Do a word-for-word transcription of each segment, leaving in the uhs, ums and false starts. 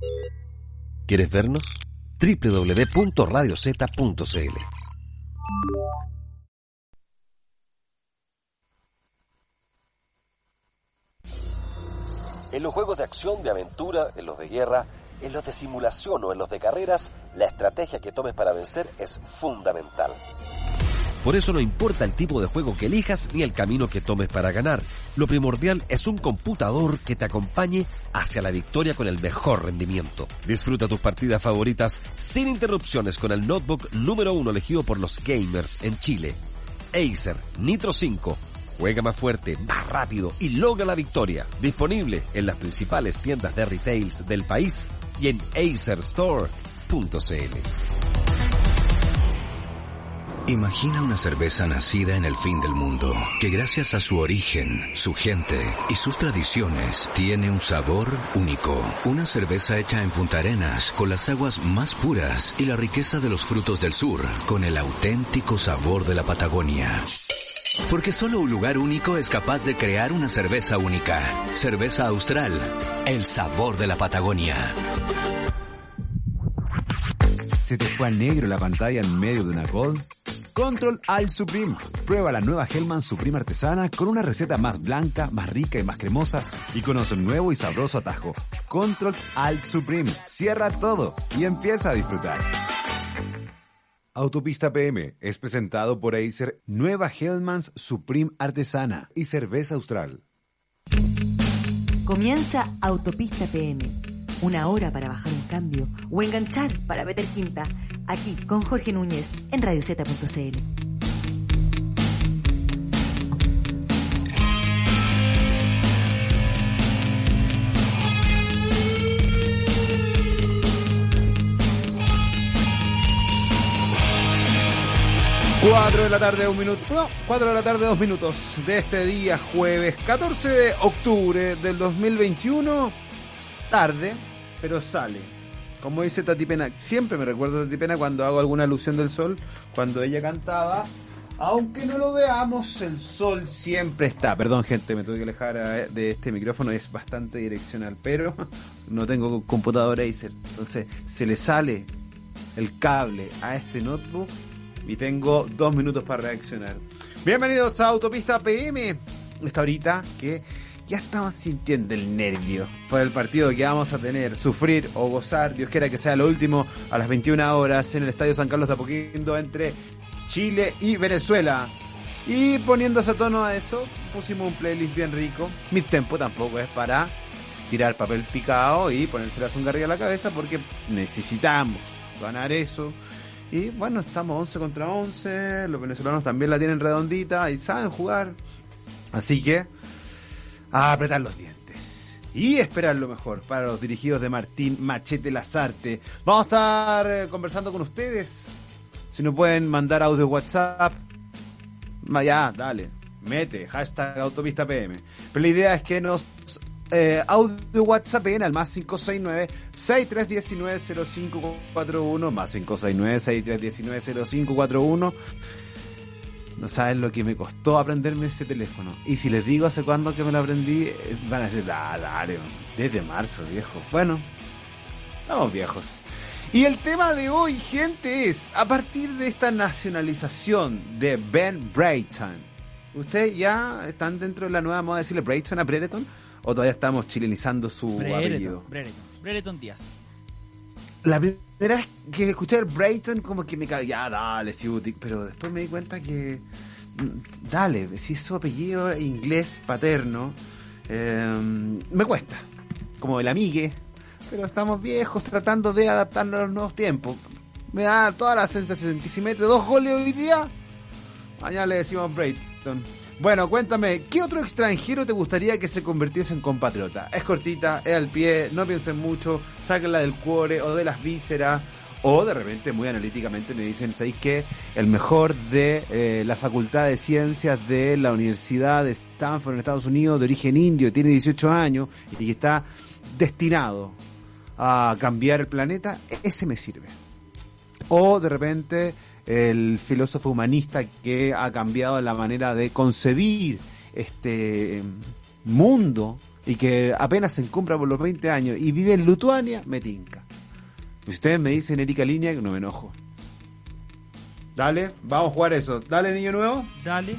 ¿Quieres vernos? doble u doble u doble u punto radio zeta punto c l. En los juegos de acción, de aventura, en los de guerra, en los de simulación o en los de carreras, la estrategia que tomes para vencer es fundamental. Por eso no importa el tipo de juego que elijas ni el camino que tomes para ganar. Lo primordial es un computador que te acompañe hacia la victoria con el mejor rendimiento. Disfruta tus partidas favoritas sin interrupciones con el notebook número uno elegido por los gamers en Chile. Acer Nitro cinco. Juega más fuerte, más rápido y logra la victoria. Disponible en las principales tiendas de retails del país y en acer store punto c l. Imagina una cerveza nacida en el fin del mundo, que gracias a su origen, su gente y sus tradiciones, tiene un sabor único. Una cerveza hecha en Punta Arenas, con las aguas más puras y la riqueza de los frutos del sur, con el auténtico sabor de la Patagonia. Porque solo un lugar único es capaz de crear una cerveza única. Cerveza Austral, el sabor de la Patagonia. ¿Se te fue a negro la pantalla en medio de una call? Control Alt Supreme. Prueba la nueva Hellmann's Supreme artesana con una receta más blanca, más rica y más cremosa y conoce un nuevo y sabroso atajo. Control Alt Supreme. Cierra todo y empieza a disfrutar. Autopista P M es presentado por Acer, nueva Hellmann's Supreme artesana y cerveza Austral. Comienza Autopista P M. Una hora para bajar un cambio o enganchar para meter quinta. Aquí con Jorge Núñez en radio zeta punto c l. Cuatro de la tarde, un minuto, no, cuatro de la tarde, dos minutos de este día jueves catorce de octubre del dos mil veintiuno. Tarde, pero sale. Como dice Tati Pena, siempre me recuerdo a Tati Pena cuando hago alguna alusión del sol, cuando ella cantaba, aunque no lo veamos, el sol siempre está. Perdón, gente, me tuve que alejar de este micrófono, es bastante direccional, pero no tengo computadora Acer, entonces se le sale el cable a este notebook y tengo dos minutos para reaccionar. Bienvenidos a Autopista P M, esta horita que ya estamos sintiendo el nervio por el partido que vamos a tener, sufrir o gozar, Dios quiera que sea lo último, a las veintiuna horas en el Estadio San Carlos de Apoquindo entre Chile y Venezuela. Y poniéndose a tono a eso, pusimos un playlist bien rico. Mi tempo tampoco es para tirar papel picado y ponerse la zungarrilla a la cabeza, porque necesitamos ganar eso. Y bueno, estamos once contra once, los venezolanos también la tienen redondita y saben jugar. Así que a apretar los dientes y esperar lo mejor para los dirigidos de Martín Machete Lazarte. Vamos a estar conversando con ustedes. Si no pueden mandar audio WhatsApp, ya, dale, mete, hashtag Autopista P M. Pero la idea es que nos eh, audio WhatsApp en al más cinco seis nueve, seis tres uno nueve, cero cinco cuatro uno, más cinco seis nueve, seis tres uno nueve, cero cinco cuatro uno. No saben lo que me costó aprenderme ese teléfono. Y si les digo hace cuándo que me lo aprendí, van a decir, ah, dale, desde marzo, viejo. Bueno, estamos viejos. Y el tema de hoy, gente, es a partir de esta nacionalización de Ben Brereton. ¿Ustedes ya están dentro de la nueva moda de decirle Brereton a Brereton? ¿O todavía estamos chilenizando su Brereton, apellido? Brereton, Brereton Díaz. La primera vez que escuché el Brereton, como que me caí, ya, dale, Ciutic, pero después me di cuenta que, dale, si es su apellido inglés paterno, eh, me cuesta, como el amigue, pero estamos viejos tratando de adaptarnos a los nuevos tiempos. Me da toda la sensación que si mete dos goles hoy día, mañana le decimos Brereton. Bueno, cuéntame, ¿qué otro extranjero te gustaría que se convirtiese en compatriota? Es cortita, es al pie, no piensen mucho, sáquenla del cuore o de las vísceras, o de repente muy analíticamente me dicen, ¿sabéis qué? El mejor de eh, la Facultad de Ciencias de la Universidad de Stanford en Estados Unidos, de origen indio, tiene dieciocho años y que está destinado a cambiar el planeta, ese me sirve. O de repente el filósofo humanista que ha cambiado la manera de concebir este mundo y que apenas se encumbra por los veinte años y vive en Lituania, me tinca. Si ustedes me dicen Erika Línea, no me enojo. Dale, vamos a jugar eso. Dale, niño nuevo. Dale.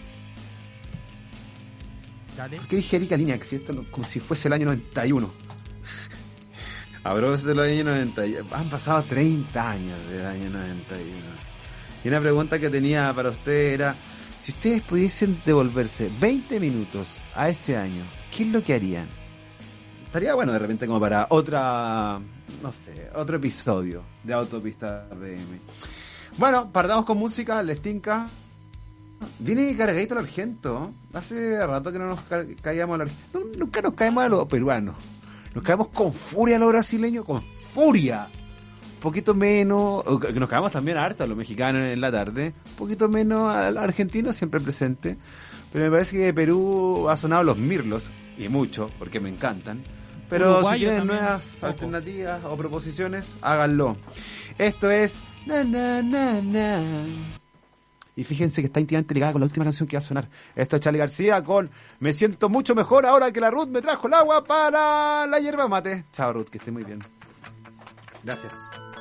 Dale. ¿Por qué dije Erika Línea? Si esto no, como si fuese el año noventa y uno. Habrá desde el año noventa y uno. Han pasado treinta años del año noventa y uno. Y una pregunta que tenía para usted era, si ustedes pudiesen devolverse veinte minutos a ese año, ¿qué es lo que harían? Estaría bueno de repente como para otra, no sé, otro episodio de Autopista R M. Bueno, partamos con música, les tinca. Viene cargadito el Argento. Hace rato que no nos ca- caíamos a los no, nunca nos caemos a los peruanos. Nos caemos con furia a los brasileños, con furia. Un poquito menos, que nos caemos también harto a los mexicanos en la tarde. Un poquito menos a los argentinos, siempre presente. Pero me parece que de Perú ha sonado los Mirlos, y mucho, porque me encantan. Pero Uruguayo si tienen también, nuevas poco. alternativas o proposiciones, háganlo. Esto es na na na na. Y fíjense que está íntimamente ligada con la última canción que va a sonar. Esto es Charly García con Me siento mucho mejor ahora que la Ruth me trajo el agua para la hierba mate. Chao Ruth, que esté muy bien. Gracias.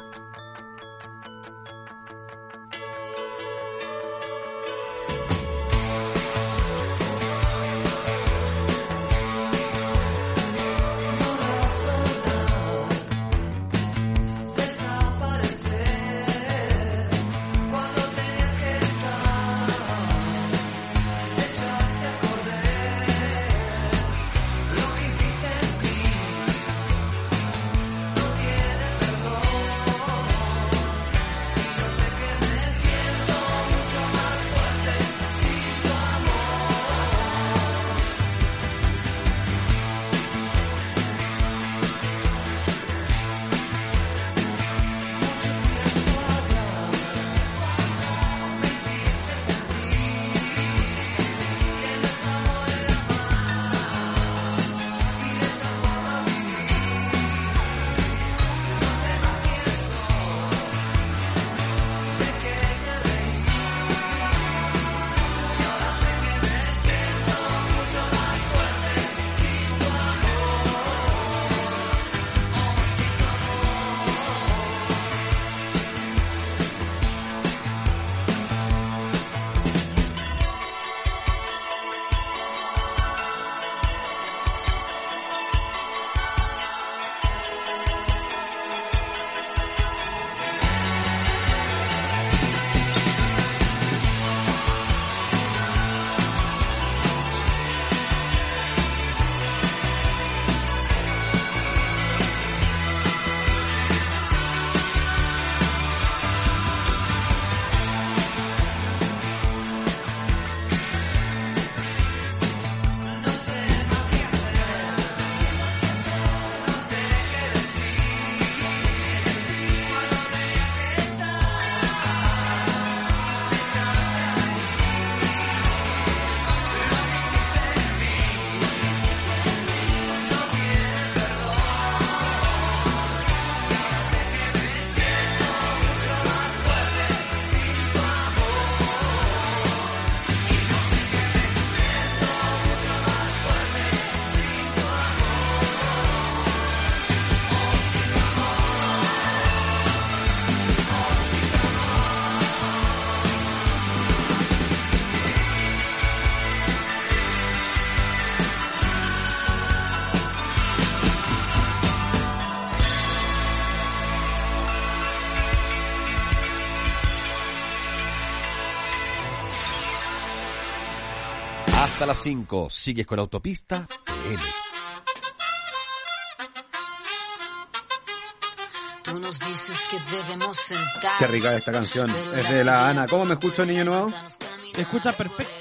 Hasta las cinco, sigues con Autopista P M. Tú nos dices que debemos sentar. Qué rica esta canción. Es de la Ana. ¿Cómo me escucho, niño nuevo? Te escuchas perfecto.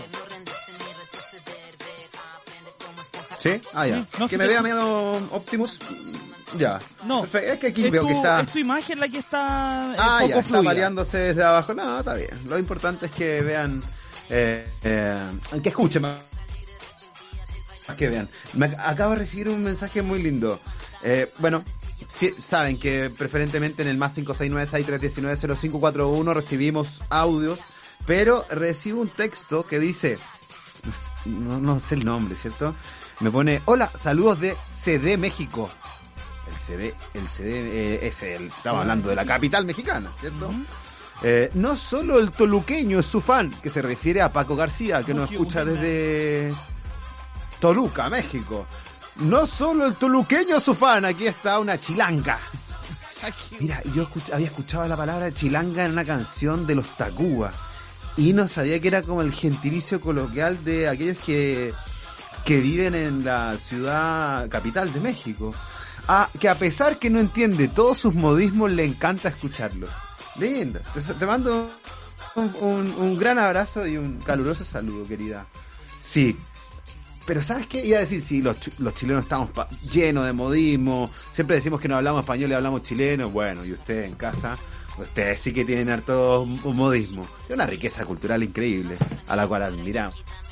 ¿Sí? Ah, ya. Sí, no, que sí me te- vea medio Optimus. Ya. No, Perfecto. Es que aquí es veo tu, que está... es tu imagen la que está eh, Ah, poco ya, está fluida. variándose desde abajo. No, está bien. Lo importante es que vean... Eh, eh, que escuchen más. Más que vean. Me ac- acabo de recibir un mensaje muy lindo. Eh, bueno, sí, saben que preferentemente en el más cinco seis nueve seis tres uno nueve cero cinco cuatro uno recibimos audios, pero recibo un texto que dice... No, no sé el nombre, ¿cierto? Me pone, hola, saludos de C D México. El C D, el C D eh, es el, estamos hablando de la capital mexicana, ¿cierto? Uh-huh. Eh, no solo el toluqueño es su fan, que se refiere a Paco García, que oh, nos escucha buena. Desde Toluca, México. No solo el toluqueño es su fan, aquí está una chilanga. Mira, yo escuch- había escuchado la palabra chilanga en una canción de los Tacuba y no sabía que era como el gentilicio coloquial de aquellos que, que viven en la ciudad capital de México. Ah, que a pesar que no entiende todos sus modismos, le encanta escucharlos. Lindo. Te, te mando un, un, un gran abrazo y un caluroso saludo, querida. Sí. Pero ¿sabes qué? Iba a decir, sí, los, los chilenos estamos pa- llenos de modismo. Siempre decimos que no hablamos español y hablamos chileno. Bueno, y ustedes en casa, ustedes sí que tienen harto modismo. Es una riqueza cultural increíble, a la cual admiramos.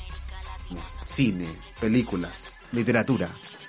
Cine, películas, literatura,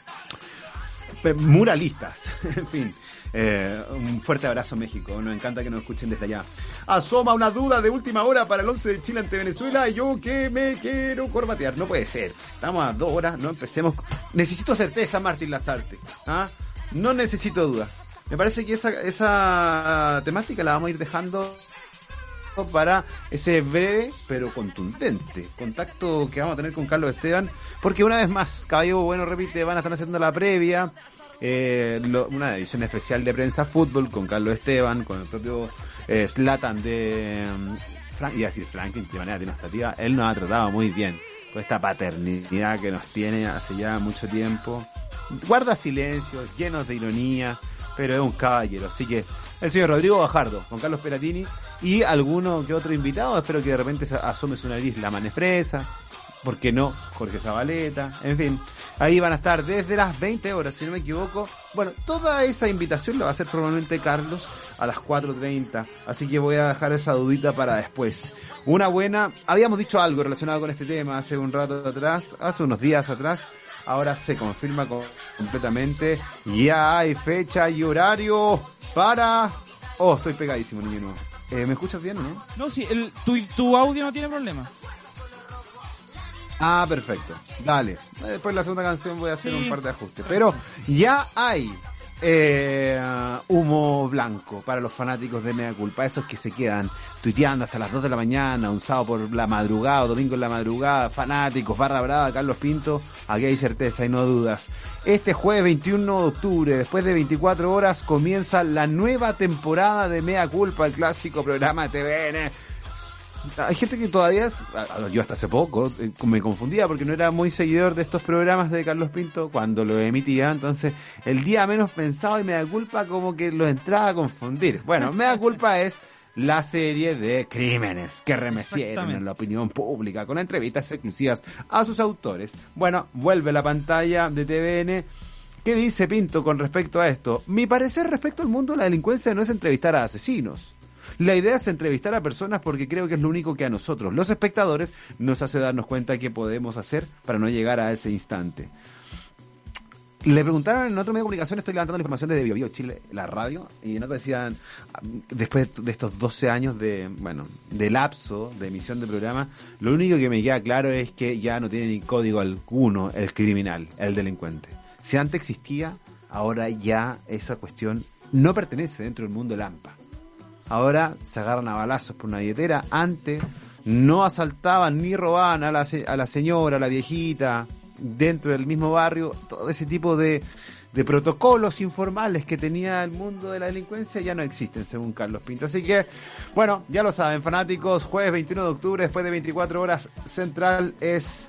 muralistas, en fin. Eh, un fuerte abrazo, México. Nos encanta que nos escuchen desde allá. Asoma una duda de última hora para el once de Chile ante Venezuela. Yo que me quiero corbatear. No puede ser. Estamos a dos horas. No empecemos. Necesito certeza, Martín Lazarte. ¿Ah? No necesito dudas. Me parece que esa, esa temática la vamos a ir dejando para ese breve pero contundente contacto que vamos a tener con Carlos Esteban. Porque una vez más, Caballo Bueno repite, van a estar haciendo la previa. Eh, lo, una edición especial de Prensa Fútbol con Carlos Esteban, con el propio eh, Zlatan de um, Frank, iba a decir Franklin de manera denostativa. Él nos ha tratado muy bien con esta paternidad que nos tiene hace ya mucho tiempo. Guarda silencios, llenos de ironía, pero es un caballero. Así que el señor Rodrigo Bajardo con Carlos Peratini y alguno que otro invitado. Espero que de repente asome su nariz la Manefresa, ¿por qué no? Jorge Zabaleta, en fin. Ahí van a estar desde las veinte horas, si no me equivoco. Bueno, toda esa invitación la va a hacer formalmente Carlos a las cuatro treinta. Así que voy a dejar esa dudita para después. Una buena... Habíamos dicho algo relacionado con este tema hace un rato atrás, hace unos días atrás. Ahora se confirma con, completamente. Ya hay fecha y horario para... Oh, estoy pegadísimo, niño nuevo. Eh, ¿Me escuchas bien o no? No, sí, el, tu, tu audio no tiene problema. Ah, perfecto. Dale. Después de la segunda canción voy a hacer sí. un par de ajustes. Pero ya hay eh, humo blanco para los fanáticos de Mea Culpa. Esos que se quedan tuiteando hasta las dos de la mañana, un sábado por la madrugada o domingo en la madrugada. Fanáticos, barra brava, Carlos Pinto. Aquí hay certeza y no dudas. Este jueves veintiuno de octubre, después de veinticuatro horas, comienza la nueva temporada de Mea Culpa, el clásico programa de T V N. Hay gente que todavía es, yo hasta hace poco me confundía porque no era muy seguidor de estos programas de Carlos Pinto cuando lo emitía, entonces el día menos pensado y Mea Culpa como que lo entraba a confundir. Bueno, Mea Culpa es la serie de crímenes que remecieron en la opinión pública con entrevistas exclusivas a sus autores. Bueno, vuelve la pantalla de T V N. ¿Qué dice Pinto con respecto a esto? Mi parecer respecto al mundo de la delincuencia no es entrevistar a asesinos. La idea es entrevistar a personas porque creo que es lo único que a nosotros, los espectadores, nos hace darnos cuenta qué podemos hacer para no llegar a ese instante. Le preguntaron en otro medio de comunicación, estoy levantando la información desde Bio Bio Chile, la radio, y en otro decían, después de estos doce años de, bueno, de lapso de emisión de programa, lo único que me queda claro es que ya no tiene ni código alguno el criminal, el delincuente. Si antes existía, ahora ya esa cuestión no pertenece dentro del mundo Lampa. Ahora se agarran a balazos por una billetera. Antes no asaltaban ni robaban a la, a la señora, a la viejita, dentro del mismo barrio. Todo ese tipo de, de protocolos informales que tenía el mundo de la delincuencia ya no existen, según Carlos Pinto. Así que, bueno, ya lo saben, fanáticos, jueves veintiuno de octubre, después de veinticuatro horas, Central es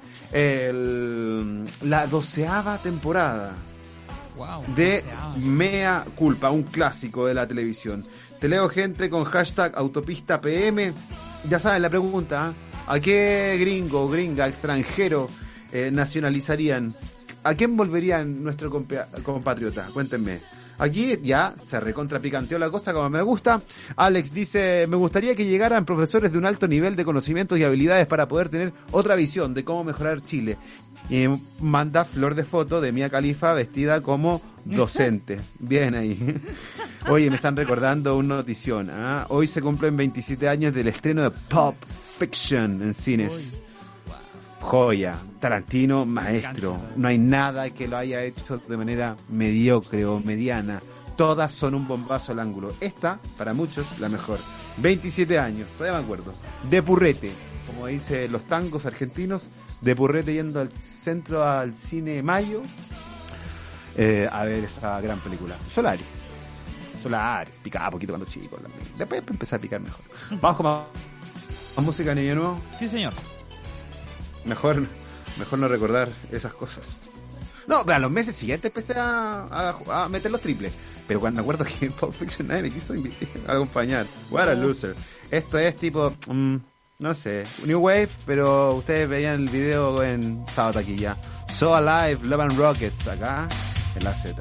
el, la doceava temporada wow, de doceava. Mea Culpa, un clásico de la televisión. Te leo gente con hashtag autopista P M. Ya saben la pregunta, ¿eh? ¿A qué gringo, gringa, extranjero eh, nacionalizarían? ¿A quién volverían nuestro compa- compatriota? Cuéntenme. Aquí ya se recontrapicanteó la cosa como me gusta. Alex dice, me gustaría que llegaran profesores de un alto nivel de conocimientos y habilidades para poder tener otra visión de cómo mejorar Chile. Y manda flor de foto de Mia Khalifa vestida como docente. Bien ahí. Oye, me están recordando una notición. ¿eh? Hoy se cumplen veintisiete años del estreno de Pulp Fiction en cines. joya. Tarantino, maestro. No hay nada que lo haya hecho de manera mediocre o mediana. Todas son un bombazo al ángulo. Esta, para muchos, la mejor. veintisiete años, todavía me acuerdo. De purrete, como dicen los tangos argentinos, de purrete yendo al centro, al cine Mayo, eh, a ver esta gran película. Solari. Solari. Picaba poquito cuando chico. Después empecé a picar mejor. Vamos con más, más música, niño nuevo. Sí, señor. Mejor, mejor no recordar esas cosas. No, a los meses siguientes empecé a, a, a meter los triples. Pero cuando me acuerdo que en Pulp Fiction nadie me quiso invitar, acompañar. What a loser. Esto es tipo, um, no sé, New Wave, pero ustedes veían el video en Sábado Taquilla. So Alive, Love and Rockets, acá en la Z.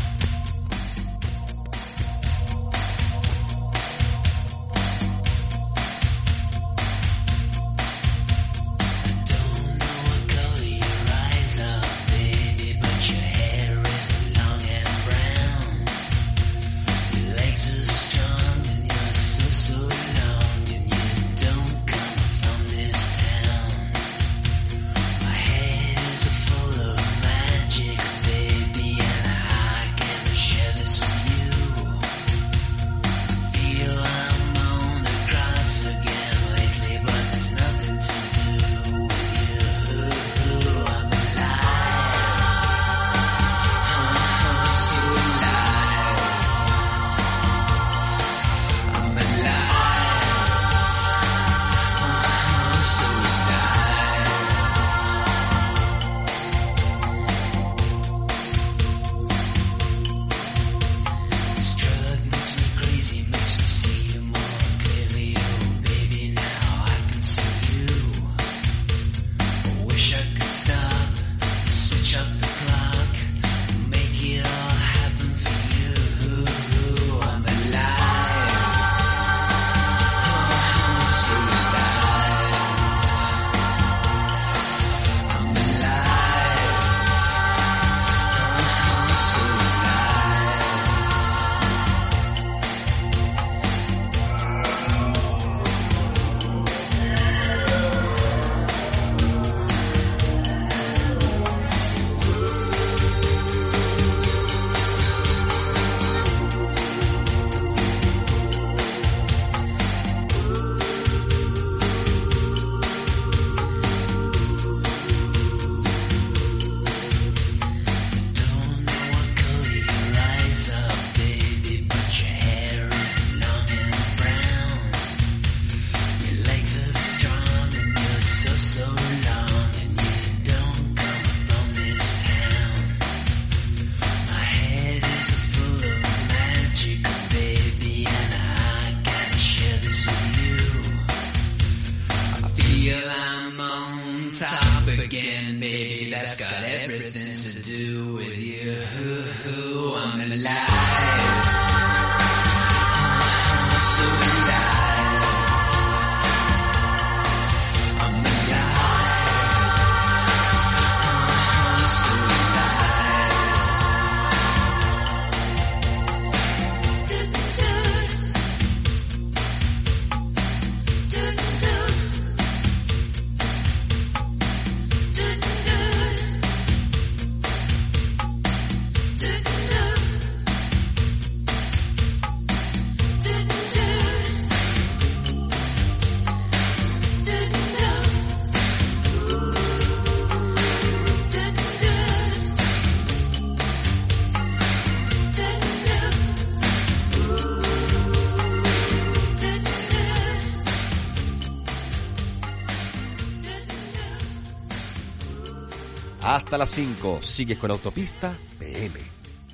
Hasta las cinco, sigues con Autopista P M.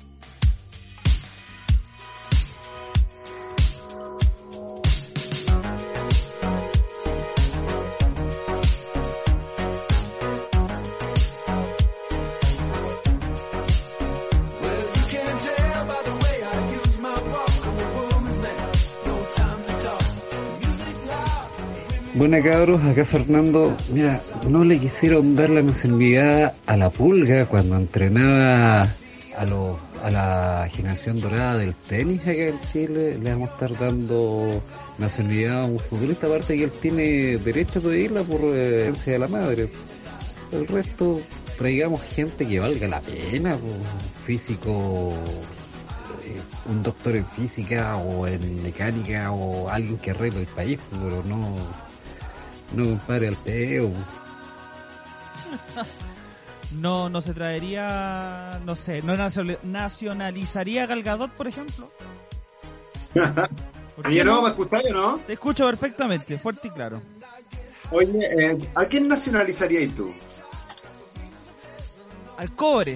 Buena cabros, acá Fernando. Mira, no le quisieron dar la nacionalidad a la Pulga cuando entrenaba a los a la generación dorada del tenis acá en Chile. Le vamos a estar dando nacionalidad a un futbolista, aparte que él tiene derecho a pedirla por herencia de la madre. El resto, traigamos gente que valga la pena, po. Físico, eh, un doctor en física o en mecánica o alguien que arregle el país, pero no, no compadre al peo. No, no se traería, no sé, no nacionalizaría Gal Gadot, por ejemplo. Oye, no, ¿me escucháis o no? Te escucho perfectamente, fuerte y claro. Oye, eh, ¿a quién nacionalizarías tú? Al cobre.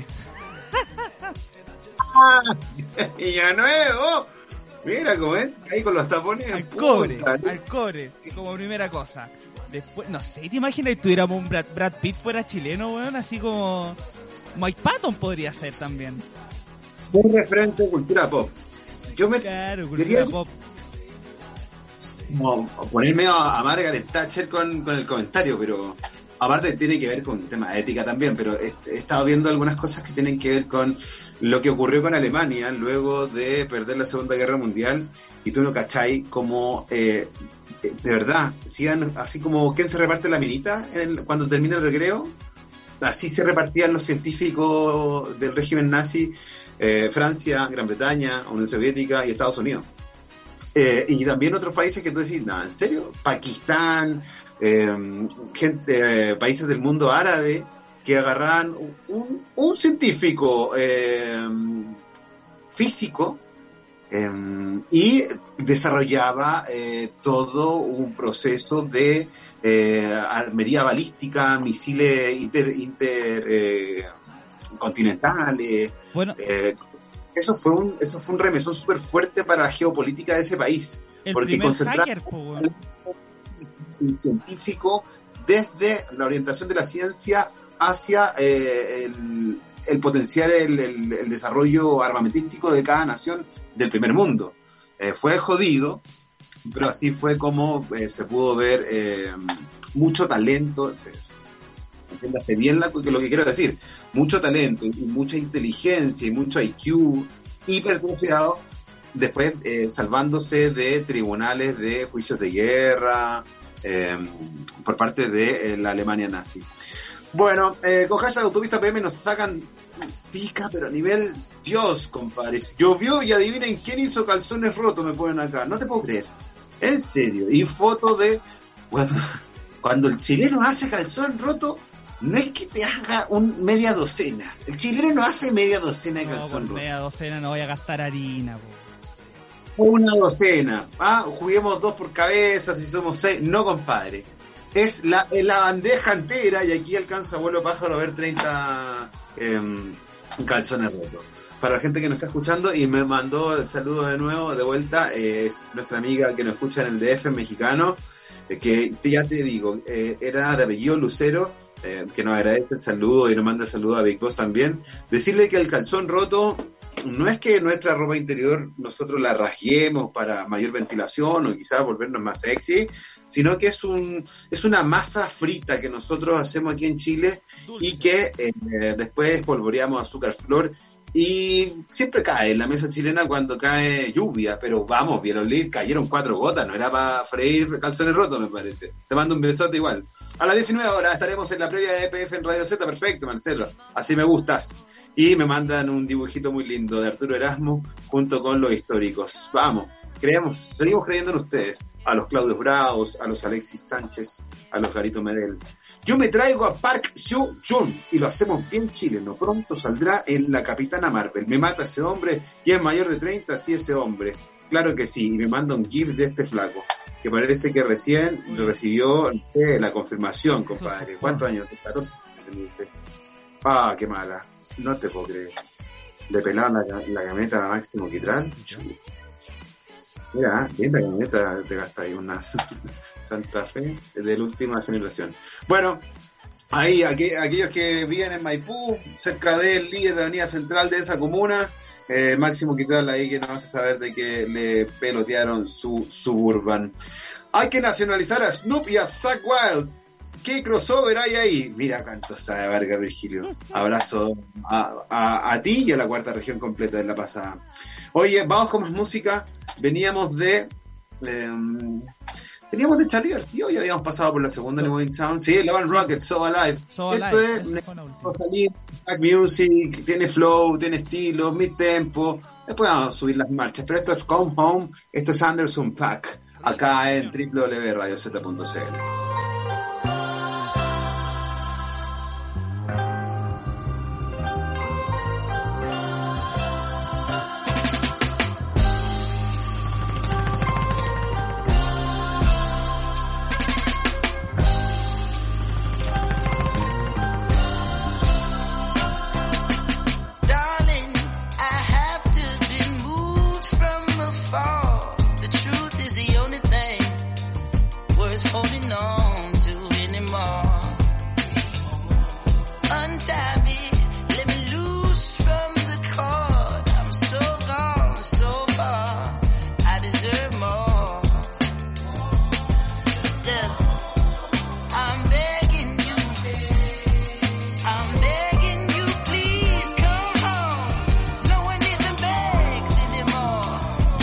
Niño nuevo. Mira cómo es, ahí con los tapones. Al cobre, al cobre, como primera cosa. Después, no sé, ¿te imaginas que tuviéramos un Brad, Brad Pitt fuera chileno, weón? Así como Mike Patton podría ser también. Un referente de cultura pop. Yo me claro, cultura pop. Como ponerme a, a Margaret Thatcher con, con el comentario, pero aparte tiene que ver con un tema de ética también, pero he, he estado viendo algunas cosas que tienen que ver con lo que ocurrió con Alemania luego de perder la Segunda Guerra Mundial, y tú no cachai como eh, de verdad, sigan así como ¿quién se reparte la minita en el, cuando termina el recreo? Así se repartían los científicos del régimen nazi, eh, Francia, Gran Bretaña, Unión Soviética y Estados Unidos. Eh, y también otros países que tú decís, nada, ¿en serio? Pakistán, eh, gente, eh, países del mundo árabe que agarraban un, un científico eh, físico eh, y desarrollaba eh, todo un proceso de eh, armería balística, misiles inter, inter eh, continentales. Bueno. Eh, Eso fue un eso fue un remesón súper fuerte para la geopolítica de ese país. El porque concentraba un científico desde la orientación de la ciencia hacia eh, el, el potencial, el, el, el desarrollo armamentístico de cada nación del primer mundo. Eh, fue jodido, pero así fue como eh, se pudo ver eh, mucho talento. Entiéndase bien la, lo que quiero decir, mucho talento y mucha inteligencia y mucho I Q hipertrofiado, después eh, salvándose de tribunales de juicios de guerra eh, por parte de eh, la Alemania nazi. Bueno, eh, con hashtag Autopista P M nos sacan pica, pero a nivel Dios, compadre. Llovió y adivinen quién hizo calzones rotos, me ponen acá. No te puedo creer, en serio. Y foto de cuando, cuando el chileno hace calzón roto. No es que te haga un media docena. El chileno no hace media docena de no, calzón roto. Media docena no voy a gastar harina, po. Una docena. Ah, juguemos dos por cabeza, si somos seis. No, compadre. Es la, es la bandeja entera y aquí alcanza abuelo pájaro a ver treinta eh, calzones rotos. Para la gente que nos está escuchando y me mandó el saludo de nuevo, de vuelta, eh, es nuestra amiga que nos escucha en el D F mexicano, eh, que ya te digo, eh, era de apellido Lucero. Eh, que nos agradece el saludo y nos manda saludo a Big Boss también. Decirle que el calzón roto no es que nuestra ropa interior nosotros la rasguemos para mayor ventilación o quizás volvernos más sexy, sino que es un es una masa frita que nosotros hacemos aquí en Chile y que eh, después polvoreamos azúcar flor y siempre cae en la mesa chilena cuando cae lluvia, pero vamos, vieron, cayeron cuatro gotas, no era para freír calzones rotos, me parece. Te mando un besote igual. A las diecinueve horas estaremos en la previa de E P F en Radio Z. Perfecto, Marcelo. Así me gustas. Y me mandan un dibujito muy lindo de Arturo Erasmo junto con los históricos. Vamos, creemos, seguimos creyendo en ustedes. A los Claudios Bravos, a los Alexis Sánchez, a los Garito Medel. Yo me traigo a Park Seo-joon y lo hacemos bien chileno. Pronto saldrá en La Capitana Marvel. Me mata ese hombre y es mayor de treinta, sí, ese hombre. Claro que sí, y me manda un gif de este flaco, que parece que recién recibió no sé, la confirmación, compadre. ¿Cuántos años? catorce. Ah, qué mala. No te puedo creer. Le pelaron la, la camioneta a Máximo Quitral. Mira, bien la camioneta te gasta ahí una Santa Fe de la última generación. Bueno, ahí aquí, aquellos que viven en Maipú, cerca del líder de la avenida central de esa comuna, eh, Máximo Quitral ahí que nos hace saber de que le pelotearon su Suburban. Hay que nacionalizar a Snoop y a Zakk Wylde. ¿Qué crossover hay ahí? Mira cuánto sabe Vargas Virgilio. Abrazo a, a, a ti y a la cuarta región completa de la pasada. Oye, vamos con más música. Veníamos de eh, Teníamos de Charlie García, hoy habíamos pasado por la segunda en Moving Sound. Sí, la Van Rocket, So Alive. So Esto Alive, es Black Music, tiene flow, tiene estilo, mid tempo. Después vamos a subir las marchas, pero esto es Come Home, esto es Anderson .Paak, acá en doble u doble u doble u punto radio zeta punto c l. Holding on to anymore. Untie me, let me loose from the cord. I'm so gone, so far. I deserve more. Yeah. I'm begging you, I'm begging you, please come home. No one even begs anymore.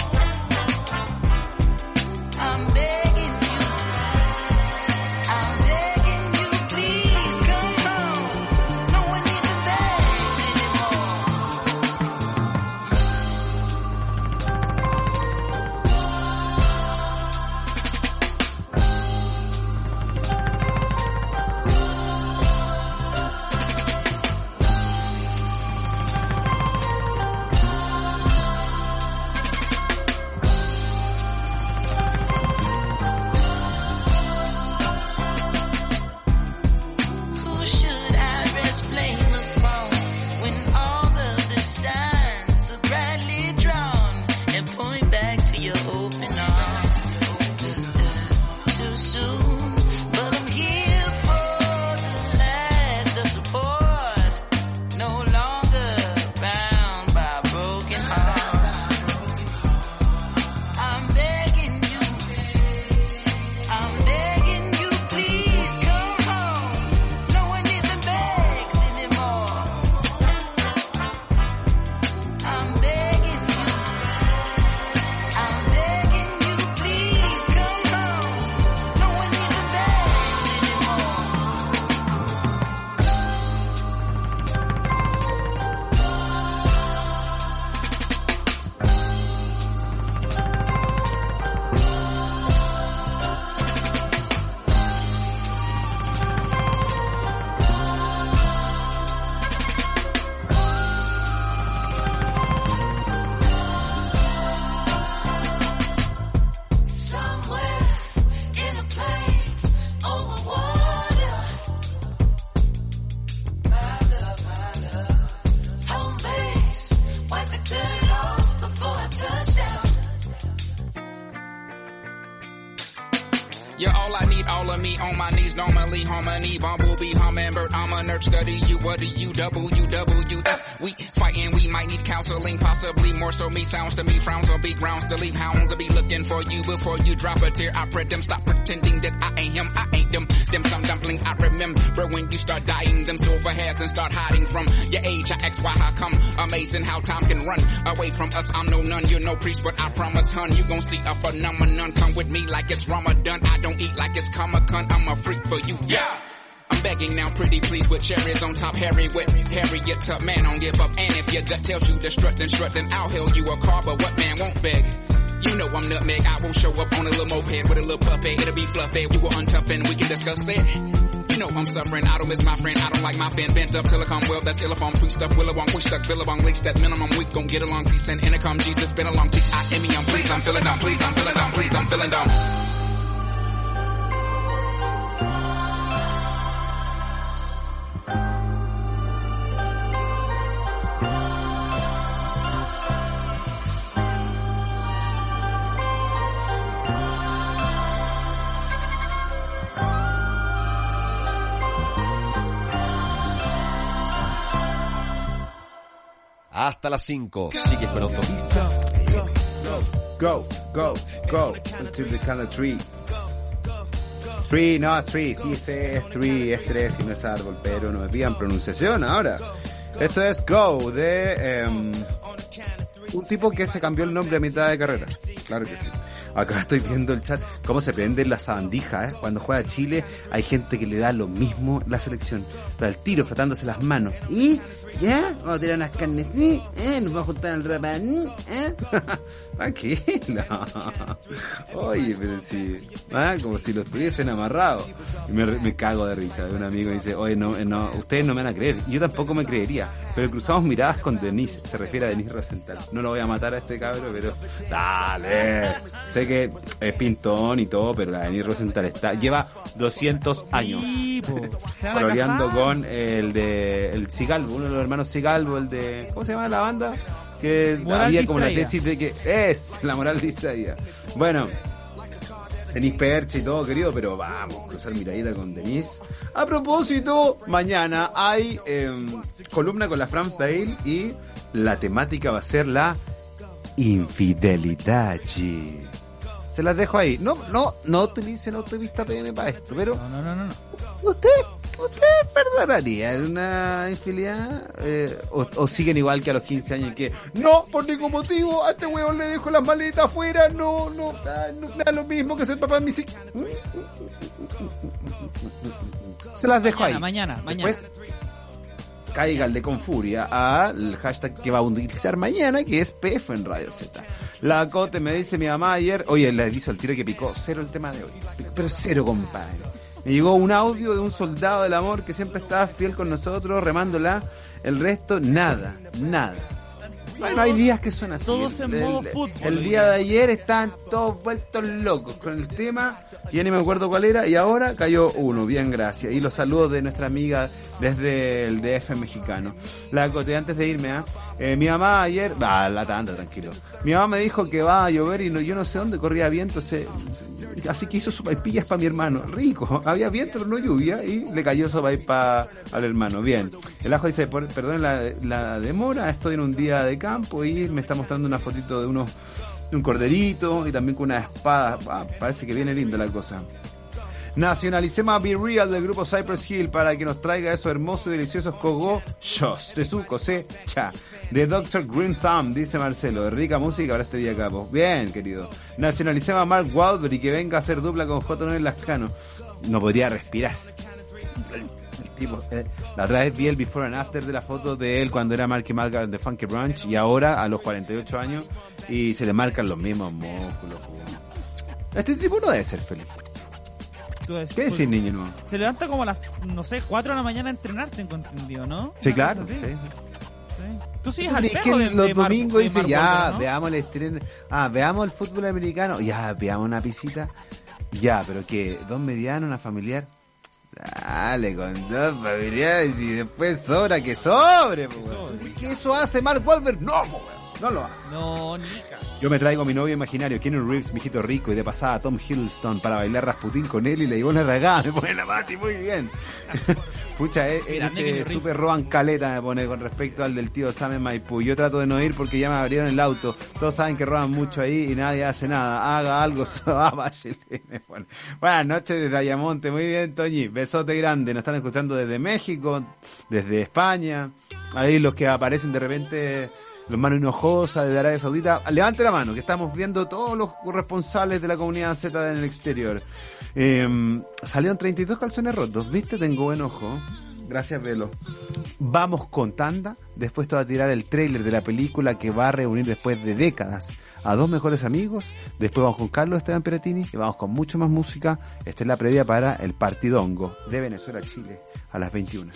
I'm begging. You're all I need, all of me on my knees, normally harmony, bumblebee, hummingbird, I'm a nerd, study you, what do you, W, W, F, we fighting, we might need counseling, possibly more so me, sounds to me, frowns will be grounds to leave, hounds will be looking for you before you drop a tear, I pray them, stop pretending that I ain't him, I ain't them, them some dumpling, I remember when you start dying, them silver hairs and start hiding from your age, I ask why, how come, amazing how time can run away from us, I'm no nun, you're no priest, but I promise, hun, you gon' see a phenomenon, come with me like it's Ramadan, I don't eat like it's Comic-Con, I'm a freak for you, yeah! I'm begging now, pretty please, with cherries on top, Harry with Harriet Tub, man, don't give up, and if your gut tells you to strut, then strut, then I'll hail you a car, but what man won't beg? You know I'm nutmeg, I will show up on a little moped with a little puppet, it'll be fluffy, you will untough and we can discuss it. You know I'm suffering, I don't miss my friend, I don't like my pen, bent up, silicone, well, that's illiform, sweet stuff, willowong, push stuck, billabong, leaks that minimum, we gon' get along, peace and intercom, Jesus, been a long T I M E, I'm please, I'm feeling down, please, I'm feeling down, please, I'm feeling down. Hasta las cinco. Sigues con Autopista. Go, go, go, until the count of three. Three, no, three, sí, es three, es tres y no es árbol, pero no me pidan pronunciación ahora. Esto es Go, de um, un tipo que se cambió el nombre a mitad de carrera. Claro que sí. Acá estoy viendo el chat, cómo se prende la sabandija, ¿eh? Cuando juega Chile, hay gente que le da lo mismo la selección. Está el tiro, frotándose las manos. ¿Y? ¿Ya? Vamos a tirar unas carnes, ¿sí? ¿Eh? Nos vamos a juntar al rapan, ¿eh? Tranquilo. Oye, pero si... ¿ah? Como si lo estuviesen amarrado. Y me, me cago de risa. Un amigo dice, oye, no, no, ustedes no me van a creer. Yo tampoco me creería. Pero cruzamos miradas con Denise. Se refiere a Denise Rosenthal. No lo voy a matar a este cabro, pero... Dale. Sé que es pintón y todo, pero la Denise Rosenthal está... Lleva doscientos años. Sí, po. Coloreando con el de... El Cigalbo, uno de los hermanos Cigalbo, el de... ¿Cómo se llama la banda? Que moral había como una distraída. tesis de que es la moral distraída. Bueno, Denise Perche y todo, querido, pero vamos, cruzar miradita con Denise. A propósito, mañana hay eh, columna con la Fran Fail y la temática va a ser la infidelidad. Se las dejo ahí. No, no, no utilicen Autopista P M para esto, pero No, no, no, no. no. ¿Usted, usted perdonaría una infidelidad? Eh, o, ¿O siguen igual que a los quince años que no, por ningún motivo, a este huevón le dejo las maletas afuera, no, no, ah, no me da lo mismo que ser papá de mis hijos? Se las dejo Mañana, ahí. mañana, mañana. Después, cáiganle con furia al hashtag que va a utilizar mañana, que es P F en Radio Z. La Cote me dice mi mamá ayer, oye, le hizo el tiro que picó, cero el tema de hoy, pero cero, compadre. Me llegó un audio de un soldado del amor que siempre estaba fiel con nosotros, remándola, el resto, nada, nada. Bueno, hay días que son así. Todos en el, modo el, fútbol. El día de ayer estaban todos vueltos locos con el tema, y ya ni me acuerdo cuál era, y ahora cayó uno, bien, gracias. Y los saludos de nuestra amiga desde el D F mexicano. La Cote, antes de irme, ¿eh? Eh, mi mamá ayer, va, la tanda, tranquilo. Mi mamá me dijo que va a llover y no, yo no sé dónde corría viento, se, así que hizo sopaipillas para mi hermano. Rico, había viento pero no lluvia y le cayó sopaipilla al hermano. Bien, el ajo dice, por, perdón la, la demora, estoy en un día de campo y me está mostrando una fotito de unos de un corderito y también con una espada. Ah, parece que viene linda la cosa. Nacionalicemos a Be Real del grupo Cypress Hill para que nos traiga esos hermosos y deliciosos cogollos de su cosecha. De doctor Green Thumb, dice Marcelo. Rica música para este día, capo. Bien, querido. Nacionalicemos a Mark Wahlberg y que venga a hacer dupla con J. Noel Lascano. No podría respirar. El tipo, eh, la otra vez vi el before and after de la foto de él cuando era Marky Mark de Funky Brunch y ahora a los cuarenta y ocho años y se le marcan los mismos músculos. Este tipo no debe ser feliz. Entonces, ¿Qué decir, niño? No? Se levanta como a las, no sé, cuatro de la mañana a entrenar, tengo entendido, ¿no? Sí, Una claro. cosa Sí. así. Sí. Tú sigues Pero al es perro que de, los de Mar- domingos de dice Mark ya, Wahlberg, ¿no? veamos el estreno. Ah, veamos el fútbol americano. Ya, veamos una pisita. Ya, pero que dos medianos, una familiar. Dale, con dos familiares y después sobra que sobre, po, weón. ¿Qué eso hace Mark Wahlberg? No, po, weón. No lo hace. No, nica. Yo me traigo a mi novio imaginario, Keanu Reeves, mijito rico, y de pasada a Tom Hiddleston para bailar Rasputín con él y le digo una ragada, me pone la Mati, muy bien. Pucha, eh, Grande ese Keanu Reeves. super roban caleta me pone con respecto al del tío Sam en Maipú. Yo trato de no ir porque ya me abrieron el auto. Todos saben que roban mucho ahí y nadie hace nada. Haga algo. Ah, Bachelet, me pone. Buenas noches desde Ayamonte. Muy bien, Toñi. Besote grande. Nos están escuchando desde México, desde España. Ahí los que aparecen de repente... Los Manu Hinojosa de Arabia Saudita, levante la mano, que estamos viendo todos los corresponsales de la comunidad Z en el exterior. Eh, salieron treinta y dos calzones rotos, ¿viste? Tengo buen ojo. Gracias, Velo. Vamos con tanda, después te va a tirar el tráiler de la película que va a reunir después de décadas a dos mejores amigos. Después vamos con Carlos Esteban Peratini y vamos con mucho más música. Esta es la previa para el partidongo de Venezuela-Chile a las veintiuna.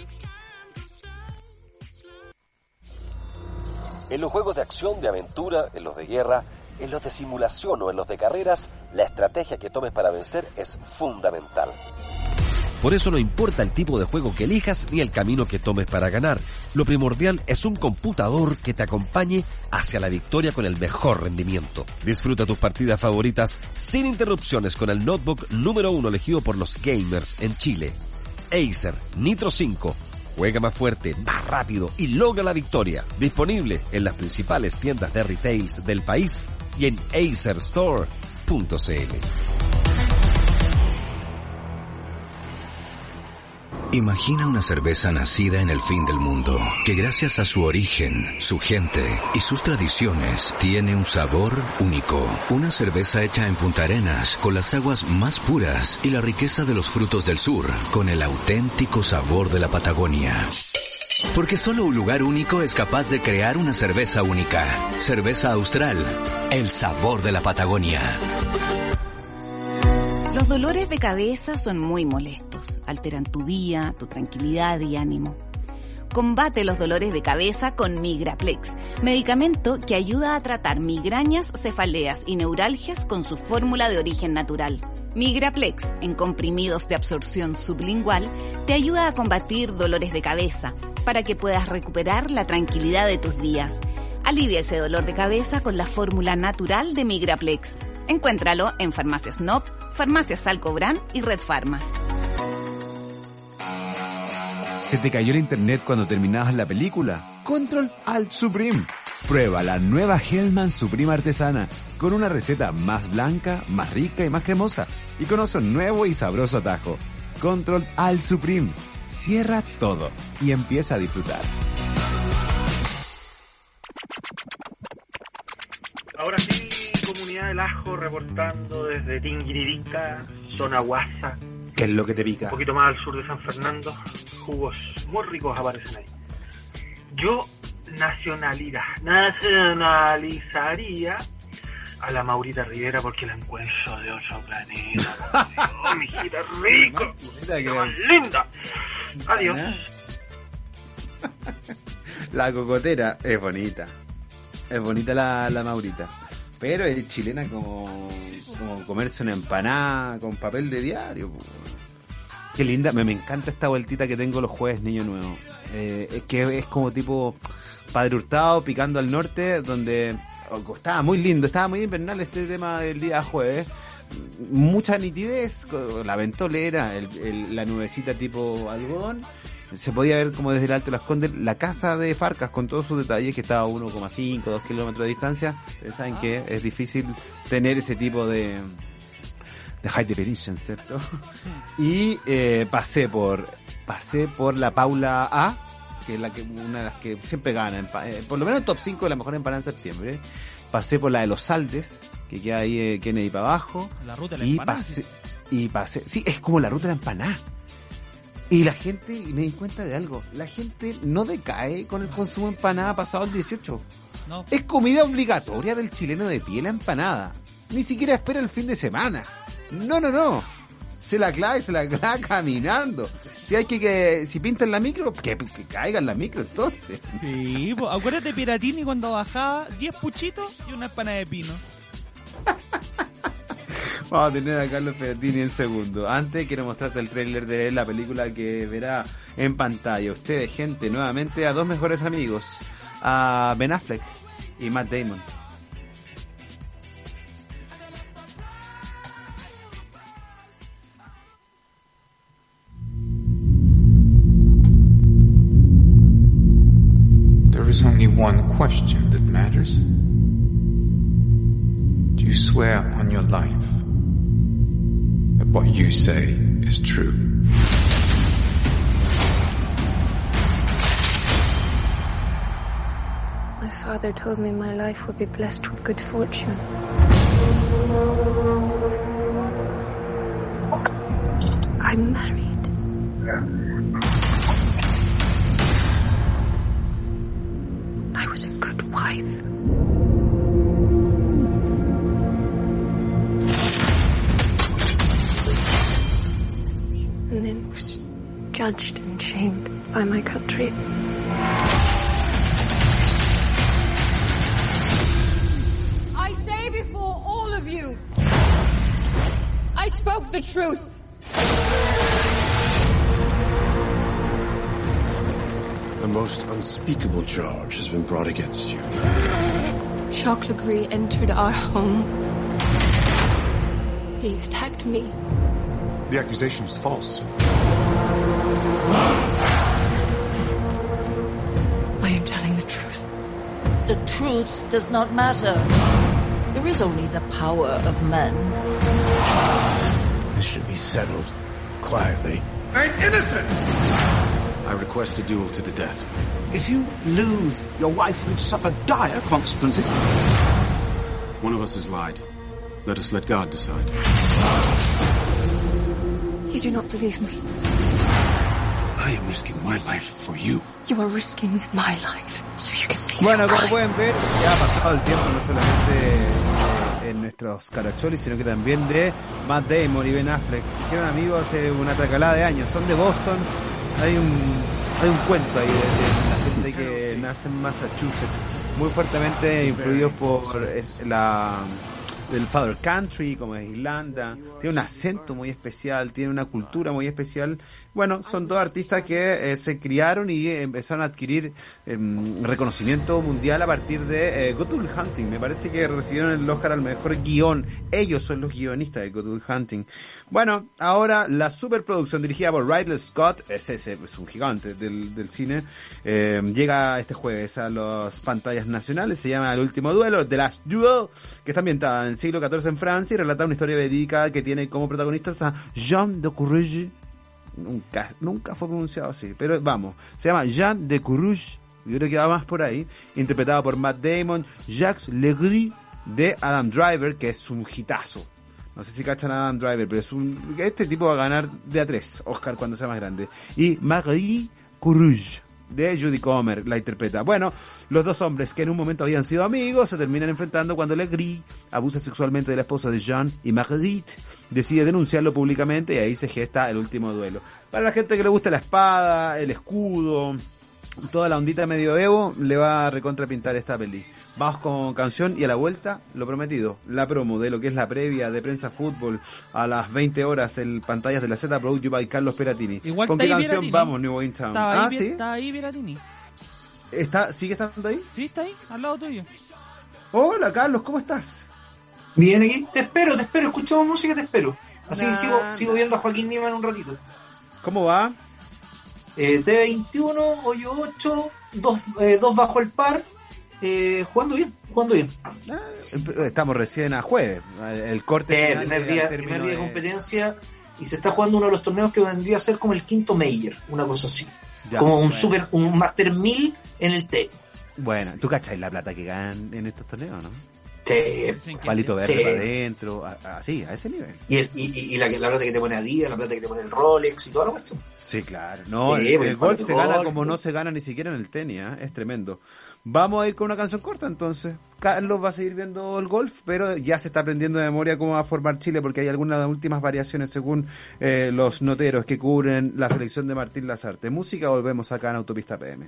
En los juegos de acción, de aventura, en los de guerra, en los de simulación o en los de carreras, la estrategia que tomes para vencer es fundamental. Por eso no importa el tipo de juego que elijas ni el camino que tomes para ganar. Lo primordial es un computador que te acompañe hacia la victoria con el mejor rendimiento. Disfruta tus partidas favoritas sin interrupciones con el notebook número uno elegido por los gamers en Chile. Acer Nitro cinco. Juega más fuerte, más rápido y logra la victoria. Disponible en las principales tiendas de retails del país y en acer store punto c l. Imagina una cerveza nacida en el fin del mundo, que gracias a su origen, su gente y sus tradiciones, tiene un sabor único. Una cerveza hecha en Punta Arenas, con las aguas más puras y la riqueza de los frutos del sur, con el auténtico sabor de la Patagonia. Porque solo un lugar único es capaz de crear una cerveza única. Cerveza Austral, el sabor de la Patagonia. Los dolores de cabeza son muy molestos, alteran tu día, tu tranquilidad y ánimo. Combate los dolores de cabeza con Migraplex, medicamento que ayuda a tratar migrañas, cefaleas y neuralgias con su fórmula de origen natural. Migraplex, en comprimidos de absorción sublingual, te ayuda a combatir dolores de cabeza para que puedas recuperar la tranquilidad de tus días. Alivia ese dolor de cabeza con la fórmula natural de Migraplex. Encuéntralo en Farmacias N O P, Farmacias Salcobran y Red Pharma. ¿Se te cayó el internet cuando terminabas la película? Control Alt Supreme. Prueba la nueva Hellman Supreme Artesana con una receta más blanca, más rica y más cremosa. Y conoce un nuevo y sabroso atajo. Control Alt Supreme. Cierra todo y empieza a disfrutar. Ahora sí, comunidad del ajo reportando desde Tinguiririca, zona Guasa. ¿Qué es lo que te pica? Un poquito más al sur de San Fernando. Jugos muy ricos aparecen ahí. Yo nacionalidad, nacionalizaría a la Maurita Rivera porque la encuentro de otro planeta. ¡Oh, mijita rico! ¡Qué más linda! Adiós. La cocotera es bonita. Es bonita la, la Maurita. Pero es chilena como, como comerse una empanada con papel de diario. Qué linda. Me, me encanta esta vueltita que tengo los jueves, Niño Nuevo. Eh, es que es como tipo Padre Hurtado picando al norte, donde oh, estaba muy lindo, estaba muy invernal este tema del día jueves. Mucha nitidez, la ventolera, el, el, la nubecita tipo algodón. Se podía ver como desde el Alto de Las Condes la casa de Farcas con todos sus detalles, que estaba a uno coma cinco, dos kilómetros de distancia. Ustedes saben que es difícil tener ese tipo de de high definition, ¿cierto? Y eh, pasé por pasé por la Paula A, que es la que una de las que siempre gana, eh, por lo menos el top cinco de la mejor empanada en septiembre. Pasé por la de Los Saldes, que queda ahí eh, Kennedy para abajo. La ruta de la y empanada. pasé, y pasé, sí, es como la ruta de la empanada. Y la gente, y me di cuenta de algo, la gente no decae con el consumo de empanada pasado el dieciocho. No. Es comida obligatoria del chileno de pie la empanada. Ni siquiera espera el fin de semana. No, no, no. Se la clava y se la clava caminando. Si hay que, que si pintan la micro, que, que caiga en la micro entonces. Sí, pues, acuérdate Piratini cuando bajaba diez puchitos y una empanada de pino. Vamos a tener a Carlos Piratini en segundo. Antes quiero mostrarte el tráiler de la película que verá en pantalla. Ustedes, gente, nuevamente a dos mejores amigos, a Ben Affleck y Matt Damon. There is only one question that matters. Do you swear on your life that what you say is true? My father told me my life would be blessed with good fortune. I'm married. I was a good wife. And then was judged and shamed by my country. I say before all of you, I spoke the truth. A most unspeakable charge has been brought against you. Jacques Legris entered our home. He attacked me. The accusation is false. I am telling the truth. The truth does not matter. There is only the power of men. This should be settled quietly. I'm innocent! I request a duel to the death. If you lose, your wife will suffer dire consequences. One of us has lied. Let us let God decide. You do not believe me. I am risking my life for you. You are risking my life so you can save Bueno, your como wife. pueden ver, ya ha pasado el tiempo no solamente eh, en nuestros caracholis, sino que también de Matt Damon y Ben Affleck. Se hicieron amigos hace una tracalada de años. Son de Boston. Hay un hay un cuento ahí de, de la gente que nace en Massachusetts, muy fuertemente influidos por es, la del Father Country, como es Irlanda. Tiene un acento muy especial, tiene una cultura muy especial. Bueno, son dos artistas que eh, se criaron y eh, empezaron a adquirir eh, reconocimiento mundial a partir de eh, Good Will Hunting. Me parece que recibieron el Oscar al mejor guión. Ellos son los guionistas de Good Will Hunting. Bueno, ahora la superproducción dirigida por Ridley Scott, es ese, es un gigante del, del cine, eh, llega este jueves a las pantallas nacionales. Se llama El Último Duelo, The Last Duel, que está ambientada en el siglo catorce en Francia y relata una historia verídica que tiene como protagonistas a Jean de Courrèges. Nunca, nunca fue pronunciado así, pero vamos, se llama Jean de Courrèges, yo creo que va más por ahí, interpretado por Matt Damon, Jacques Legris de Adam Driver, que es un hitazo. No sé si cachan a Adam Driver, pero es un, este tipo va a ganar de a tres Oscar cuando sea más grande. Y Marie Courrèges de Judy Comer la interpreta. Bueno, los dos hombres que en un momento habían sido amigos se terminan enfrentando cuando Legris abusa sexualmente de la esposa de Jean y Marguerite decide denunciarlo públicamente y ahí se gesta el último duelo. Para la gente que le gusta la espada, el escudo, toda la ondita medioevo, le va a recontrapintar esta peli. Vamos con canción y a la vuelta, lo prometido, la promo de lo que es la previa de Prensa Fútbol a las veinte horas en pantallas de la Z, producto by Carlos Peratini. Igual ¿Con está qué ahí canción Peratini. vamos, New In Town? Estaba Ah, ahí, ¿sí? Está ahí Peratini. ¿Está, ¿Sigue estando ahí? Sí, está ahí, al lado tuyo. Hola, Carlos, ¿cómo estás? Bien, aquí te espero, te espero, escuchamos música, te espero. Así Nah, que sigo, nah. sigo viendo a Joaquín Niemann un ratito. ¿Cómo va? Eh, T veintiuno, hoyo ocho, dos, eh, dos bajo el par, eh, jugando bien, jugando bien. Estamos recién a jueves. El corte Eh, final primer llega día, al término primer día de de- competencia y se está jugando uno de los torneos que vendría a ser como el quinto Major, una cosa así. Ya, como un bueno. super, un Master mil en el T. Bueno, ¿tú cachai la plata que ganan en estos torneos, no? Sí. Palito verde Sí. para adentro, a- así, a ese nivel. Y, el, y, y- y la, la plata que te pone Adidas, la plata que te pone el Rolex y toda la cuestión. Sí, claro. No, Sí, el, pues, el golf el se gana golf, como no pues. se gana ni siquiera en el tenis, ¿eh? Es tremendo. Vamos a ir con una canción corta entonces. Carlos va a seguir viendo el golf, pero ya se está aprendiendo de memoria cómo va a formar Chile porque hay algunas últimas variaciones según eh, los noteros que cubren la selección de Martín Lazarte. Música, volvemos acá en Autopista P M.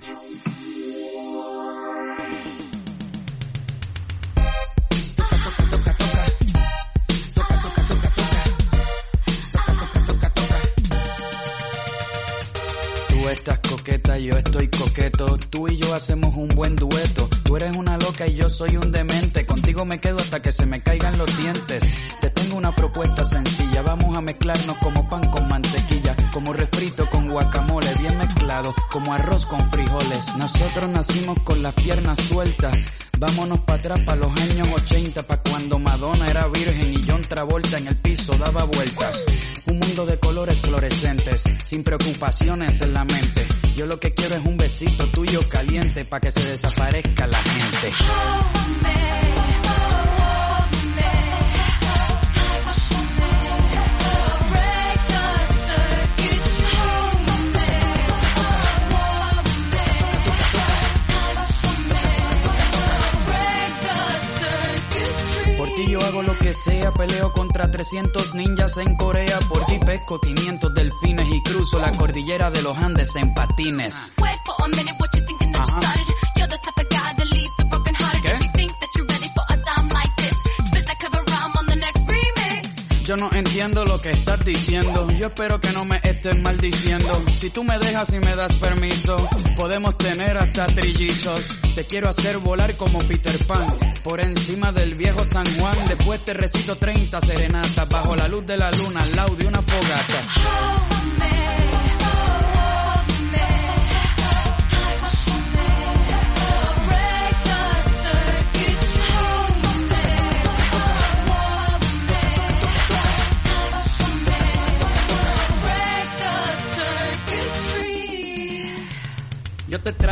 Tú estás coqueta, yo estoy coqueto. Tú y yo hacemos un buen dueto. Tú eres una loca y yo soy un demente. Contigo me quedo hasta que se me caigan los dientes. Te tengo una propuesta sencilla. Vamos a mezclarnos como pan con mantequilla, como refrito con guacamole, bien mezclado, como arroz con frijoles. Nosotros nacimos con las piernas sueltas. Vámonos para atrás, para los años ochenta, para cuando Madonna era virgen y John Travolta en el piso daba vueltas. Un mundo de colores fluorescentes, sin preocupaciones en la mente. Yo lo que quiero es un besito tuyo caliente, para que se desaparezca la gente. Por ti yo hago lo que sea, peleo contra trescientos ninjas en Corea. Por ti pesco quinientos delfines y cruzo la cordillera de los Andes en patines. Ajá. Yo no entiendo lo que estás diciendo. Yo espero que no me estés maldiciendo. Si tú me dejas y me das permiso, podemos tener hasta trillizos. Te quiero hacer volar como Peter Pan por encima del viejo San Juan. Después te recito treinta serenatas bajo la luz de la luna al lado de una fogata.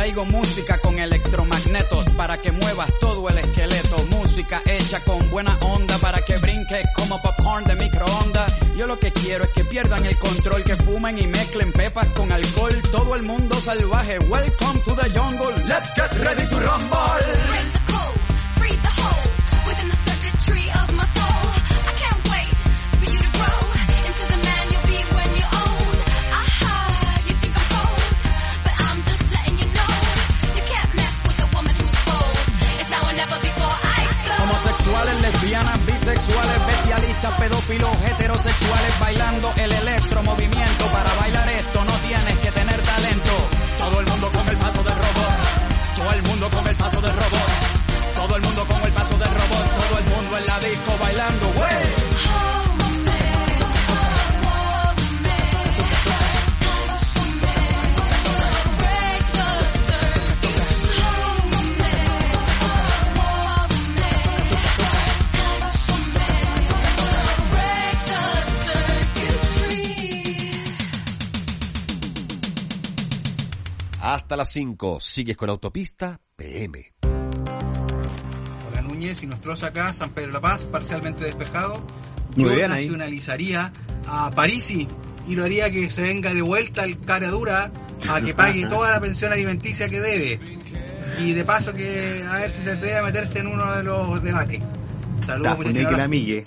traigo música con electromagnetos para que muevas todo el esqueleto. Música hecha con buena onda para que brinques como popcorn de microondas. Yo lo que quiero es que pierdan el control, que fumen y mezclen pepas con alcohol. Todo el mundo salvaje, welcome to the jungle. Let's get ready to rumble. Bring the cold, free the whole, within the circuitry of my soul. I can't wait for you to grow into the man you'll be when you own. Aha, you think I'm cold, but I'm just letting you know. You can't mess with a woman who's bold. It's now or never before I explode. Homosexuales, lesbianas, bisexuales, bestialistas, pedófilos, heterosexuales, bailando el electromovimiento. Para bailar esto no tienes que tener talento. Todo el mundo con el paso del robot. Todo el mundo con el paso del robot. Todo el mundo con el paso del robot. Todo el mundo en la disco bailando, güey. Hasta las cinco, sigues con Autopista P M. Hola Núñez y nuestros acá, San Pedro de la Paz, parcialmente despejado. Muy Yo bien ahí. nacionalizaría a Parisi y lo haría que se venga de vuelta el cara dura a que pague toda la pensión alimenticia que debe. Y de paso que a ver si se atreve a meterse en uno de los debates. Saludos, muchachos. que la migue.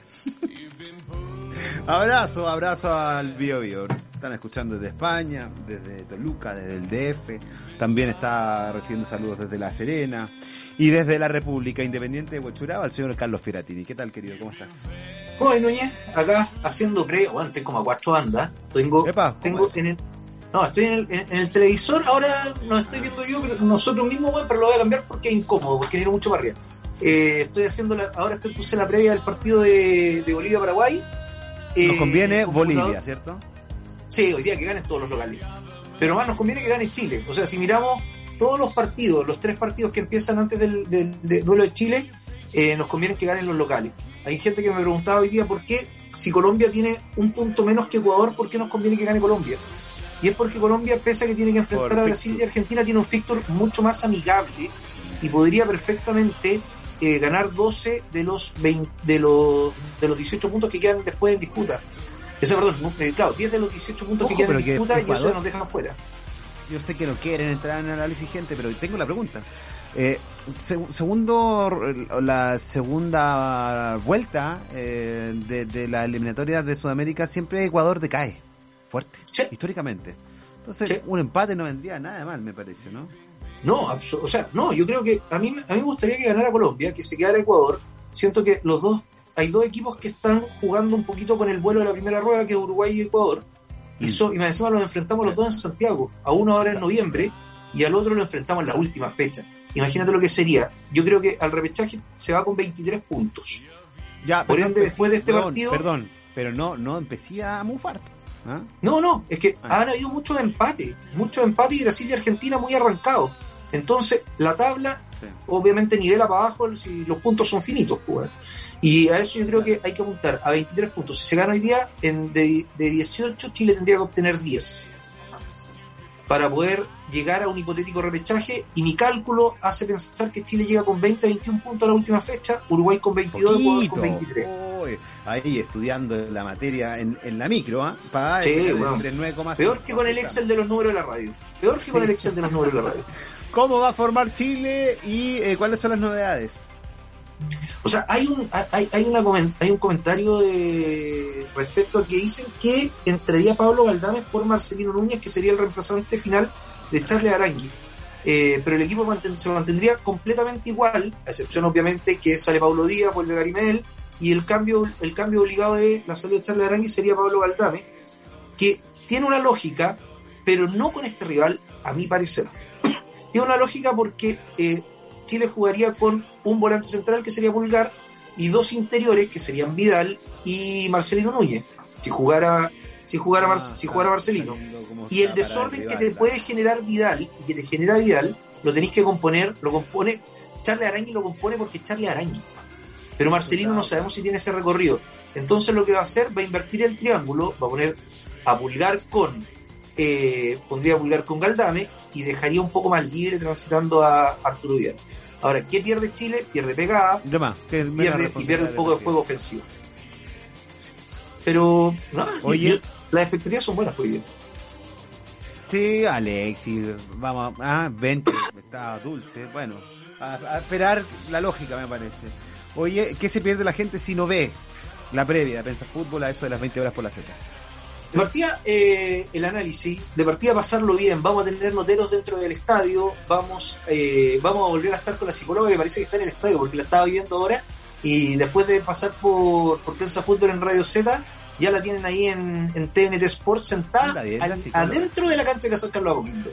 Abrazo, abrazo al Bio Bio. Están escuchando desde España, desde Toluca, desde el D F. También está recibiendo saludos desde La Serena. Y desde la República Independiente de Huechuraba, al señor Carlos Piratini. ¿Qué tal, querido? ¿Cómo estás? Hola, Núñez, acá haciendo pre, bueno, tengo como a cuatro bandas. Tengo, Epa, tengo en el, no, estoy en el, en, en el televisor, ahora no estoy viendo yo, pero nosotros mismos, bueno, pero lo voy a cambiar porque es incómodo, porque viene mucho para arriba. Eh, estoy haciendo la, ahora estoy puse la previa del partido de, de Bolivia-Paraguay. Nos Eh, conviene computador. Bolivia, ¿cierto? Sí, hoy día que ganen todos los locales. Pero más nos conviene que gane Chile. O sea, si miramos todos los partidos, los tres partidos que empiezan antes del, del, del duelo de Chile, eh, nos conviene que ganen los locales. Hay gente que me preguntaba hoy día por qué, si Colombia tiene un punto menos que Ecuador, ¿por qué nos conviene que gane Colombia? Y es porque Colombia, pese a que tiene que enfrentar Por a Brasil y Argentina, tiene un fixture mucho más amigable y podría perfectamente eh, ganar doce de los veinte, de los de los dieciocho puntos que quedan después en disputa. Ese, perdón, eh, claro, diez de los dieciocho puntos Ojo, que quedan pero en que disputa y Ecuador- eso nos dejan afuera. Yo sé que no quieren entrar en análisis, gente, pero tengo la pregunta. Eh, seg- segundo, la segunda vuelta eh, de, de la eliminatoria de Sudamérica, siempre Ecuador decae fuerte, sí. históricamente. Entonces, Sí. un empate no vendría nada de mal, me parece, ¿no? No, abso- o sea, no, yo creo que a mí, a mí me gustaría que ganara Colombia, que se quedara Ecuador. Siento que los dos, hay dos equipos que están jugando un poquito con el vuelo de la primera rueda, que es Uruguay y Ecuador. Y, so, y más encima los enfrentamos los dos en Santiago, a uno ahora en noviembre y al otro lo enfrentamos en la última fecha. Imagínate lo que sería. Yo creo que al repechaje se va con veintitrés puntos. Ya, Por pero ende, empecé- después de este perdón, partido... Perdón, pero no, no empecé a mufar. ¿Ah? No, no, es que Ah. han habido muchos empates, muchos empates y Brasil y Argentina muy arrancados. Entonces, la tabla, Sí. obviamente, nivela para abajo si los puntos son finitos, pues. Y a eso yo creo que hay que apuntar a veintitrés puntos. Si se gana hoy día, en de, de dieciocho, Chile tendría que obtener diez para poder llegar a un hipotético repechaje. Y mi cálculo hace pensar que Chile llega con veinte, veintiún puntos a la última fecha, Uruguay con veintidós, Ecuador con Poquito. veintitrés. Uy, ahí estudiando la materia en, en la micro, ¿ah? Para Sí, el bueno. nueve coma cinco. Peor que con el Excel de los números de la radio. Peor que con el Excel de los números de la radio. ¿Cómo va a formar Chile y eh, cuáles son las novedades? O sea, hay un hay, hay, una coment- hay un comentario de respecto a que dicen que entraría Pablo Galdames por Marcelino Núñez, que sería el reemplazante final de Charles Arangui. Eh, pero el equipo manten- se mantendría completamente igual, a excepción obviamente que sale Pablo Díaz, vuelve Gary Medel, y el cambio el cambio obligado de la salida de Charles Arangui sería Pablo Galdames, que tiene una lógica, pero no con este rival, a mi parecer. Tiene una lógica porque eh, Chile jugaría con un volante central que sería Pulgar y dos interiores que serían Vidal y Marcelino Núñez, si jugara si jugara, Mar- Ah, si jugara Marcelino. Y el está para desorden el que rival, te puede generar Vidal y que te genera Vidal, lo tenéis que componer, lo compone, Charles Arangui lo compone porque es Charles Arangui. Pero Marcelino no sabemos si tiene ese recorrido. Entonces lo que va a hacer, va a invertir el triángulo, va a poner a Pulgar con eh, pondría a Pulgar con Galdame y dejaría un poco más libre transitando a Arturo Vidal. Ahora, ¿qué pierde Chile? Pierde pegada, más, pierde, y pierde un poco de juego ofensivo. Pero, no, Oye, yo, las expectativas son buenas, pues. Sí, Alexis, vamos, ah, veinte, está dulce, bueno, a, a esperar la lógica, me parece. Oye, ¿qué se pierde la gente si no ve la previa de Prensa Fútbol a eso de las veinte horas por la Z? De partida, eh, el análisis, de partida pasarlo bien, vamos a tener noteros dentro del estadio, vamos eh, vamos a volver a estar con la psicóloga que parece que está en el estadio, porque la estaba viendo ahora, y después de pasar por, por Prensa Fútbol en Radio Z, ya la tienen ahí en, en T N T Sports sentada bien, al, adentro de la cancha de San Carlos Apoquindo,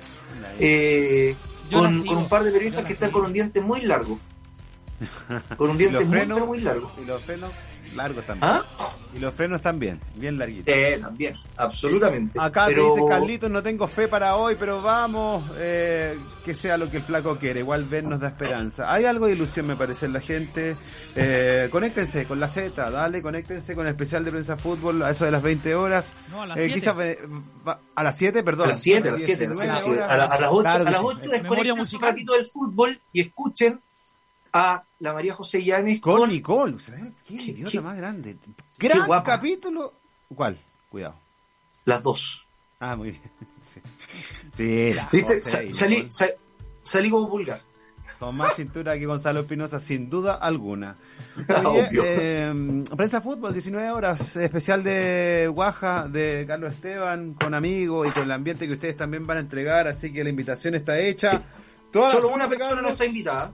eh, con, con un par de periodistas que están con un diente muy largo, con un diente muy, frenos, muy largo. Y los frenos largos también. ¿Ah? Y los frenos también, bien larguitos. Eh, también, absolutamente. Acá pero... te dice Carlitos, no tengo fe para hoy, pero vamos, eh, que sea lo que el flaco quiere. Igual Ben nos da esperanza. Hay algo de ilusión, me parece, en la gente. Eh, conéctense con la Z, dale, conéctense con el especial de Prensa Fútbol a eso de las veinte horas. No, a las eh, siete. Quizás, eh, a las siete, perdón. A las siete, a las siete. A las ocho, a las ocho desconecten un ratito del fútbol y escuchen a la María José Llanes con, con Nicole. ¿Qué, qué idiota qué, más grande? Gran capítulo. ¿Cuál? Cuidado. Las dos. Ah, muy bien. Sí, sí la ¿Viste? Sa- salí, sa- salí como Pulgar. Con más cintura que Gonzalo Espinosa, sin duda alguna. Oye, eh, Prensa Fútbol, diecinueve horas, especial de Guaja, de Carlos Esteban, con amigos y con el ambiente que ustedes también van a entregar, así que la invitación está hecha. Toda Solo una persona Carlos... no está invitada.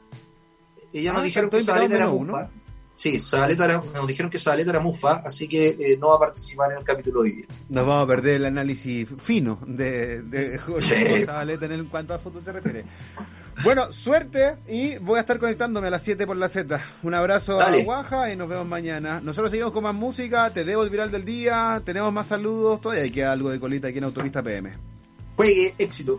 Ella nos ah, dijeron que Zabaleta era mufa. Uno. Sí, Zabaleta era, nos dijeron que Zabaleta era mufa, así que eh, no va a participar en el capítulo de hoy día. Nos vamos a perder el análisis fino de, de Jorge sí. Zabaleta en cuanto a fútbol se refiere. Bueno, suerte y voy a estar conectándome a las siete por la Z. Un abrazo Dale. a Guaja y nos vemos mañana. Nosotros seguimos con más música, te debo el viral del día, tenemos más saludos, todavía hay queda algo de colita aquí en Autopista P M. Juegue, éxito.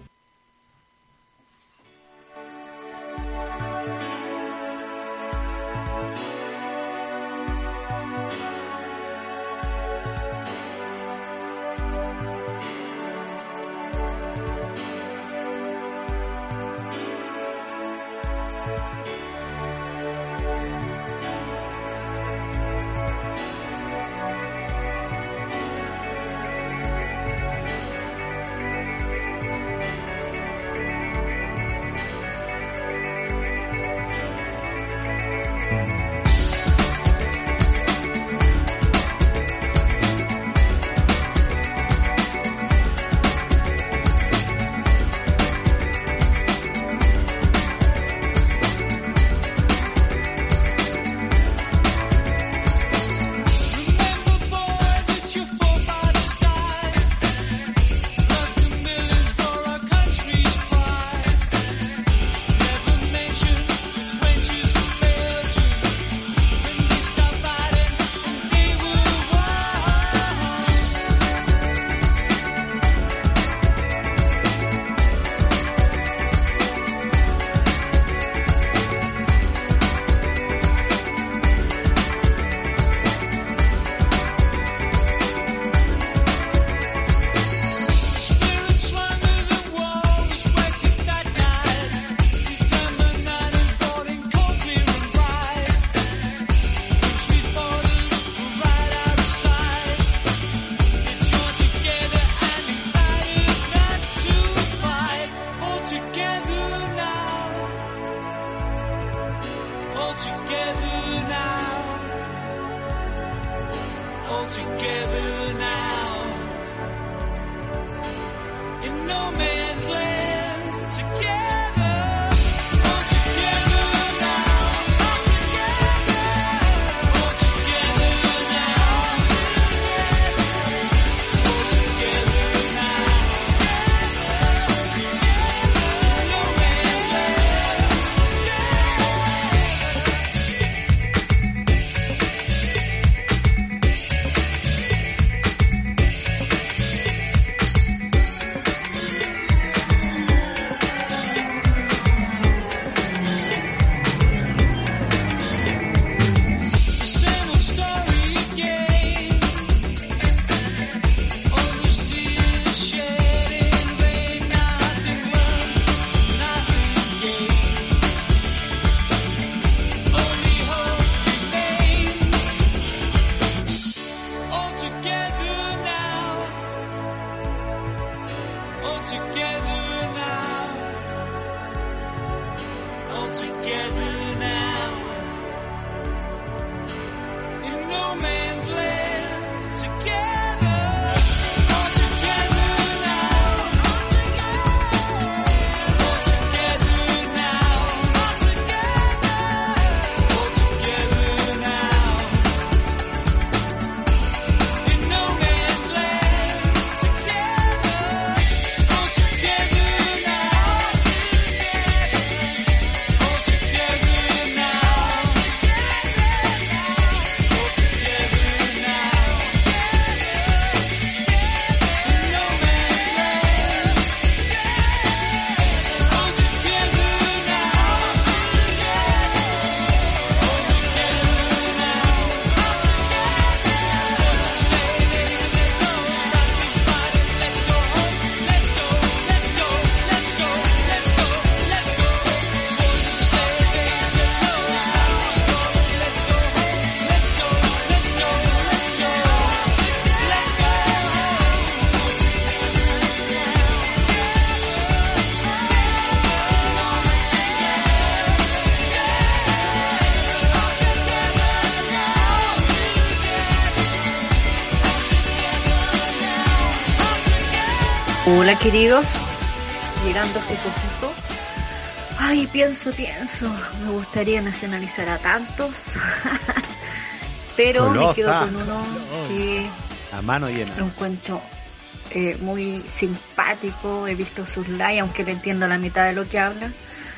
Hola queridos, llegando hace poquito. Ay, pienso, pienso, me gustaría nacionalizar a tantos, pero Golosa. me quedo con uno que A mano llena. lo encuentro eh, muy simpático, he visto sus lives, aunque le entiendo la mitad de lo que habla,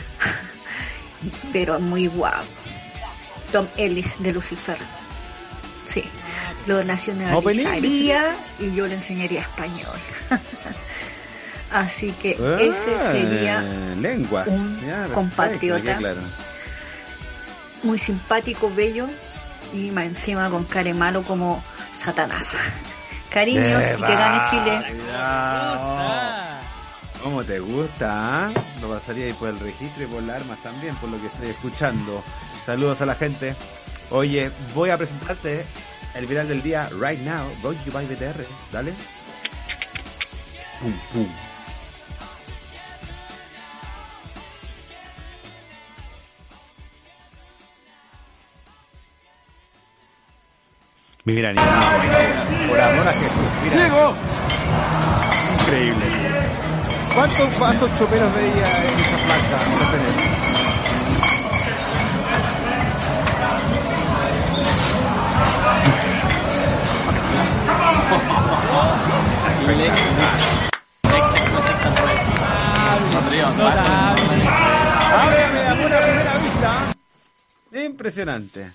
pero muy guapo. Tom Ellis de Lucifer, sí, lo nacionalizaría y yo le enseñaría español. Así que Ah, ese sería lenguas. un Ya, perfecto, compatriota me queda claro. muy simpático, bello y más encima con care malo como Satanás. Cariños y que gane Chile. Cuidado. ¿Cómo te gusta? ¿Ah? Lo pasaría ahí por el registro y por las armas también, por lo que estoy escuchando. Saludos a la gente. Oye, voy a presentarte el viral del día right now. Brought to you by B T R. Dale. Pum, pum. Mira, ni nada, por amor a Jesús. Mira. ¡Ciego! Increíble. ¿Cuántos vasos choperos veía en esa placa? No tenés. Ábreme a una primera vista. Impresionante.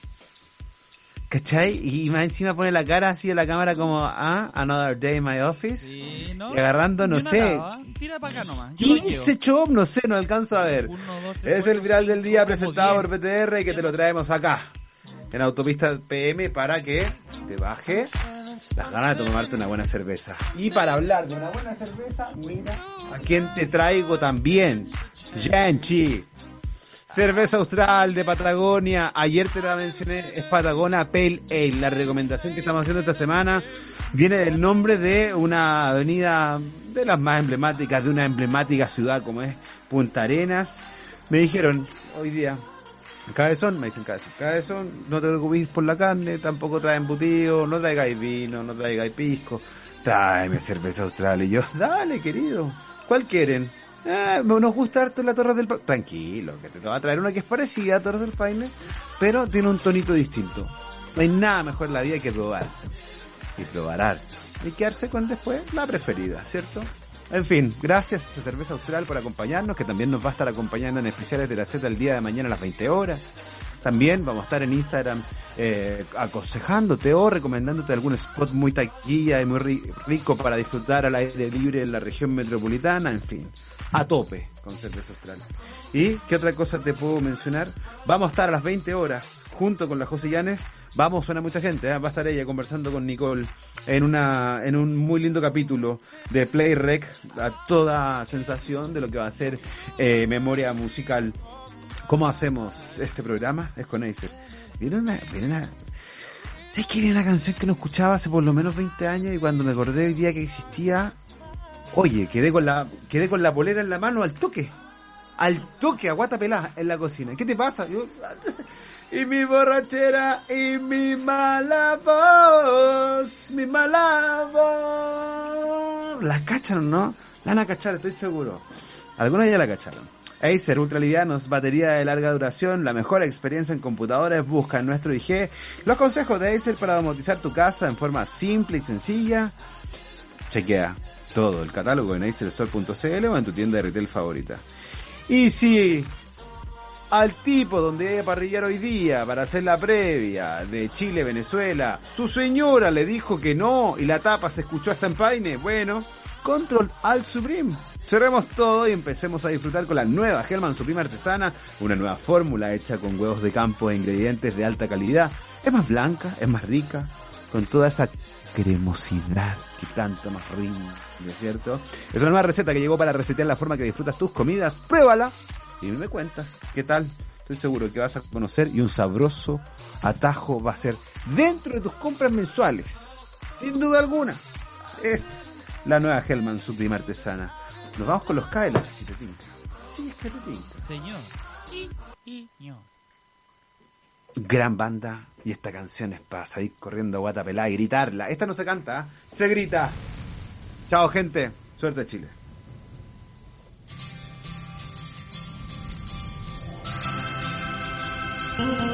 ¿Cachai? Y más encima pone la cara así de la cámara como, ah, another day in my office. Sí, ¿no? Y agarrando, no Yo sé, notaba. Tira para acá nomás. Yo lo quince llevo. chop, no sé, no alcanzo a ver. Uno, dos, tres, Es cuatro, el viral del día cinco, presentado como por P T R y que te lo traemos acá, en Autopista P M, para que te baje las ganas de tomarte una buena cerveza. Y para hablar de una buena cerveza, mira a quién te traigo también. Yanchi. Cerveza Austral de Patagonia. Ayer te la mencioné, es Patagonia Pale Ale. La recomendación que estamos haciendo esta semana viene del nombre de una avenida de las más emblemáticas, de una emblemática ciudad como es Punta Arenas. Me dijeron hoy día, cabezón, me dicen cabezón, cabezón, no te preocupes por la carne, tampoco trae embutido, no traigáis vino, no traigáis pisco, tráeme cerveza Austral. Y yo, dale querido, ¿cuál quieren? Eh, nos gusta harto la Torres del Paine. Tranquilo, que te va a traer una que es parecida a Torres del Paine, pero tiene un tonito distinto. No hay nada mejor en la vida que probar. Y probar harto. Y quedarse con después la preferida, ¿cierto? En fin, gracias a Cerveza Austral por acompañarnos, que también nos va a estar acompañando en especiales de la Z el día de mañana a las veinte horas. También vamos a estar en Instagram eh, aconsejándote o recomendándote algún spot muy taquilla y muy ri- rico para disfrutar al aire libre en la región metropolitana, en fin. A tope con Cerveza Austral. ¿Y qué otra cosa te puedo mencionar? Vamos a estar a las veinte horas junto con la José Llanes. Vamos, suena mucha gente, ¿eh? Va a estar ella conversando con Nicole en una en un muy lindo capítulo de Play Rec, a toda sensación de lo que va a ser eh, memoria musical. ¿Cómo hacemos este programa? Es con Acer. Viene una... Viene una ¿Sabes que viene una canción que no escuchaba hace por lo menos veinte años y cuando me acordé hoy día que existía... Oye, quedé con la quedé con la polera en la mano al toque. Al toque, a guata pelada en la cocina. ¿Qué te pasa? Yo... Y mi borrachera y mi mala voz, mi mala voz. ¿La cachan, no? La van a cachar, estoy seguro. Algunos ya la cacharon. Acer ultralivianos, batería de larga duración, la mejor experiencia en computadores. Busca en nuestro I G los consejos de Acer para domotizar tu casa en forma simple y sencilla. Chequea todo el catálogo en acer store punto c l o en tu tienda de retail favorita. Y si al tipo donde hay a parrillar hoy día para hacer la previa de Chile-Venezuela, su señora le dijo que no y la tapa se escuchó hasta en Paine, bueno, Control Alt Supreme. Cerremos todo y empecemos a disfrutar con la nueva Hellman Supreme Artesana, una nueva fórmula hecha con huevos de campo e ingredientes de alta calidad. Es más blanca, es más rica, con toda esa cremosidad que tanto nos rinde, ¿no es cierto? Es una nueva receta que llegó para resetear la forma que disfrutas tus comidas. Pruébala y me cuentas qué tal. Estoy seguro que vas a conocer y un sabroso atajo va a ser dentro de tus compras mensuales. Sin duda alguna. Es la nueva Hellman Supreme Artesana. Nos vamos con los Kaelas, si te tinca. Sí, es que te tinca. Señor. Y, y, ño. Gran banda. Y esta canción es para salir corriendo a guata pelada y gritarla. Esta no se canta, ¿eh? Se grita. Chao, gente. Suerte, Chile. Thank you.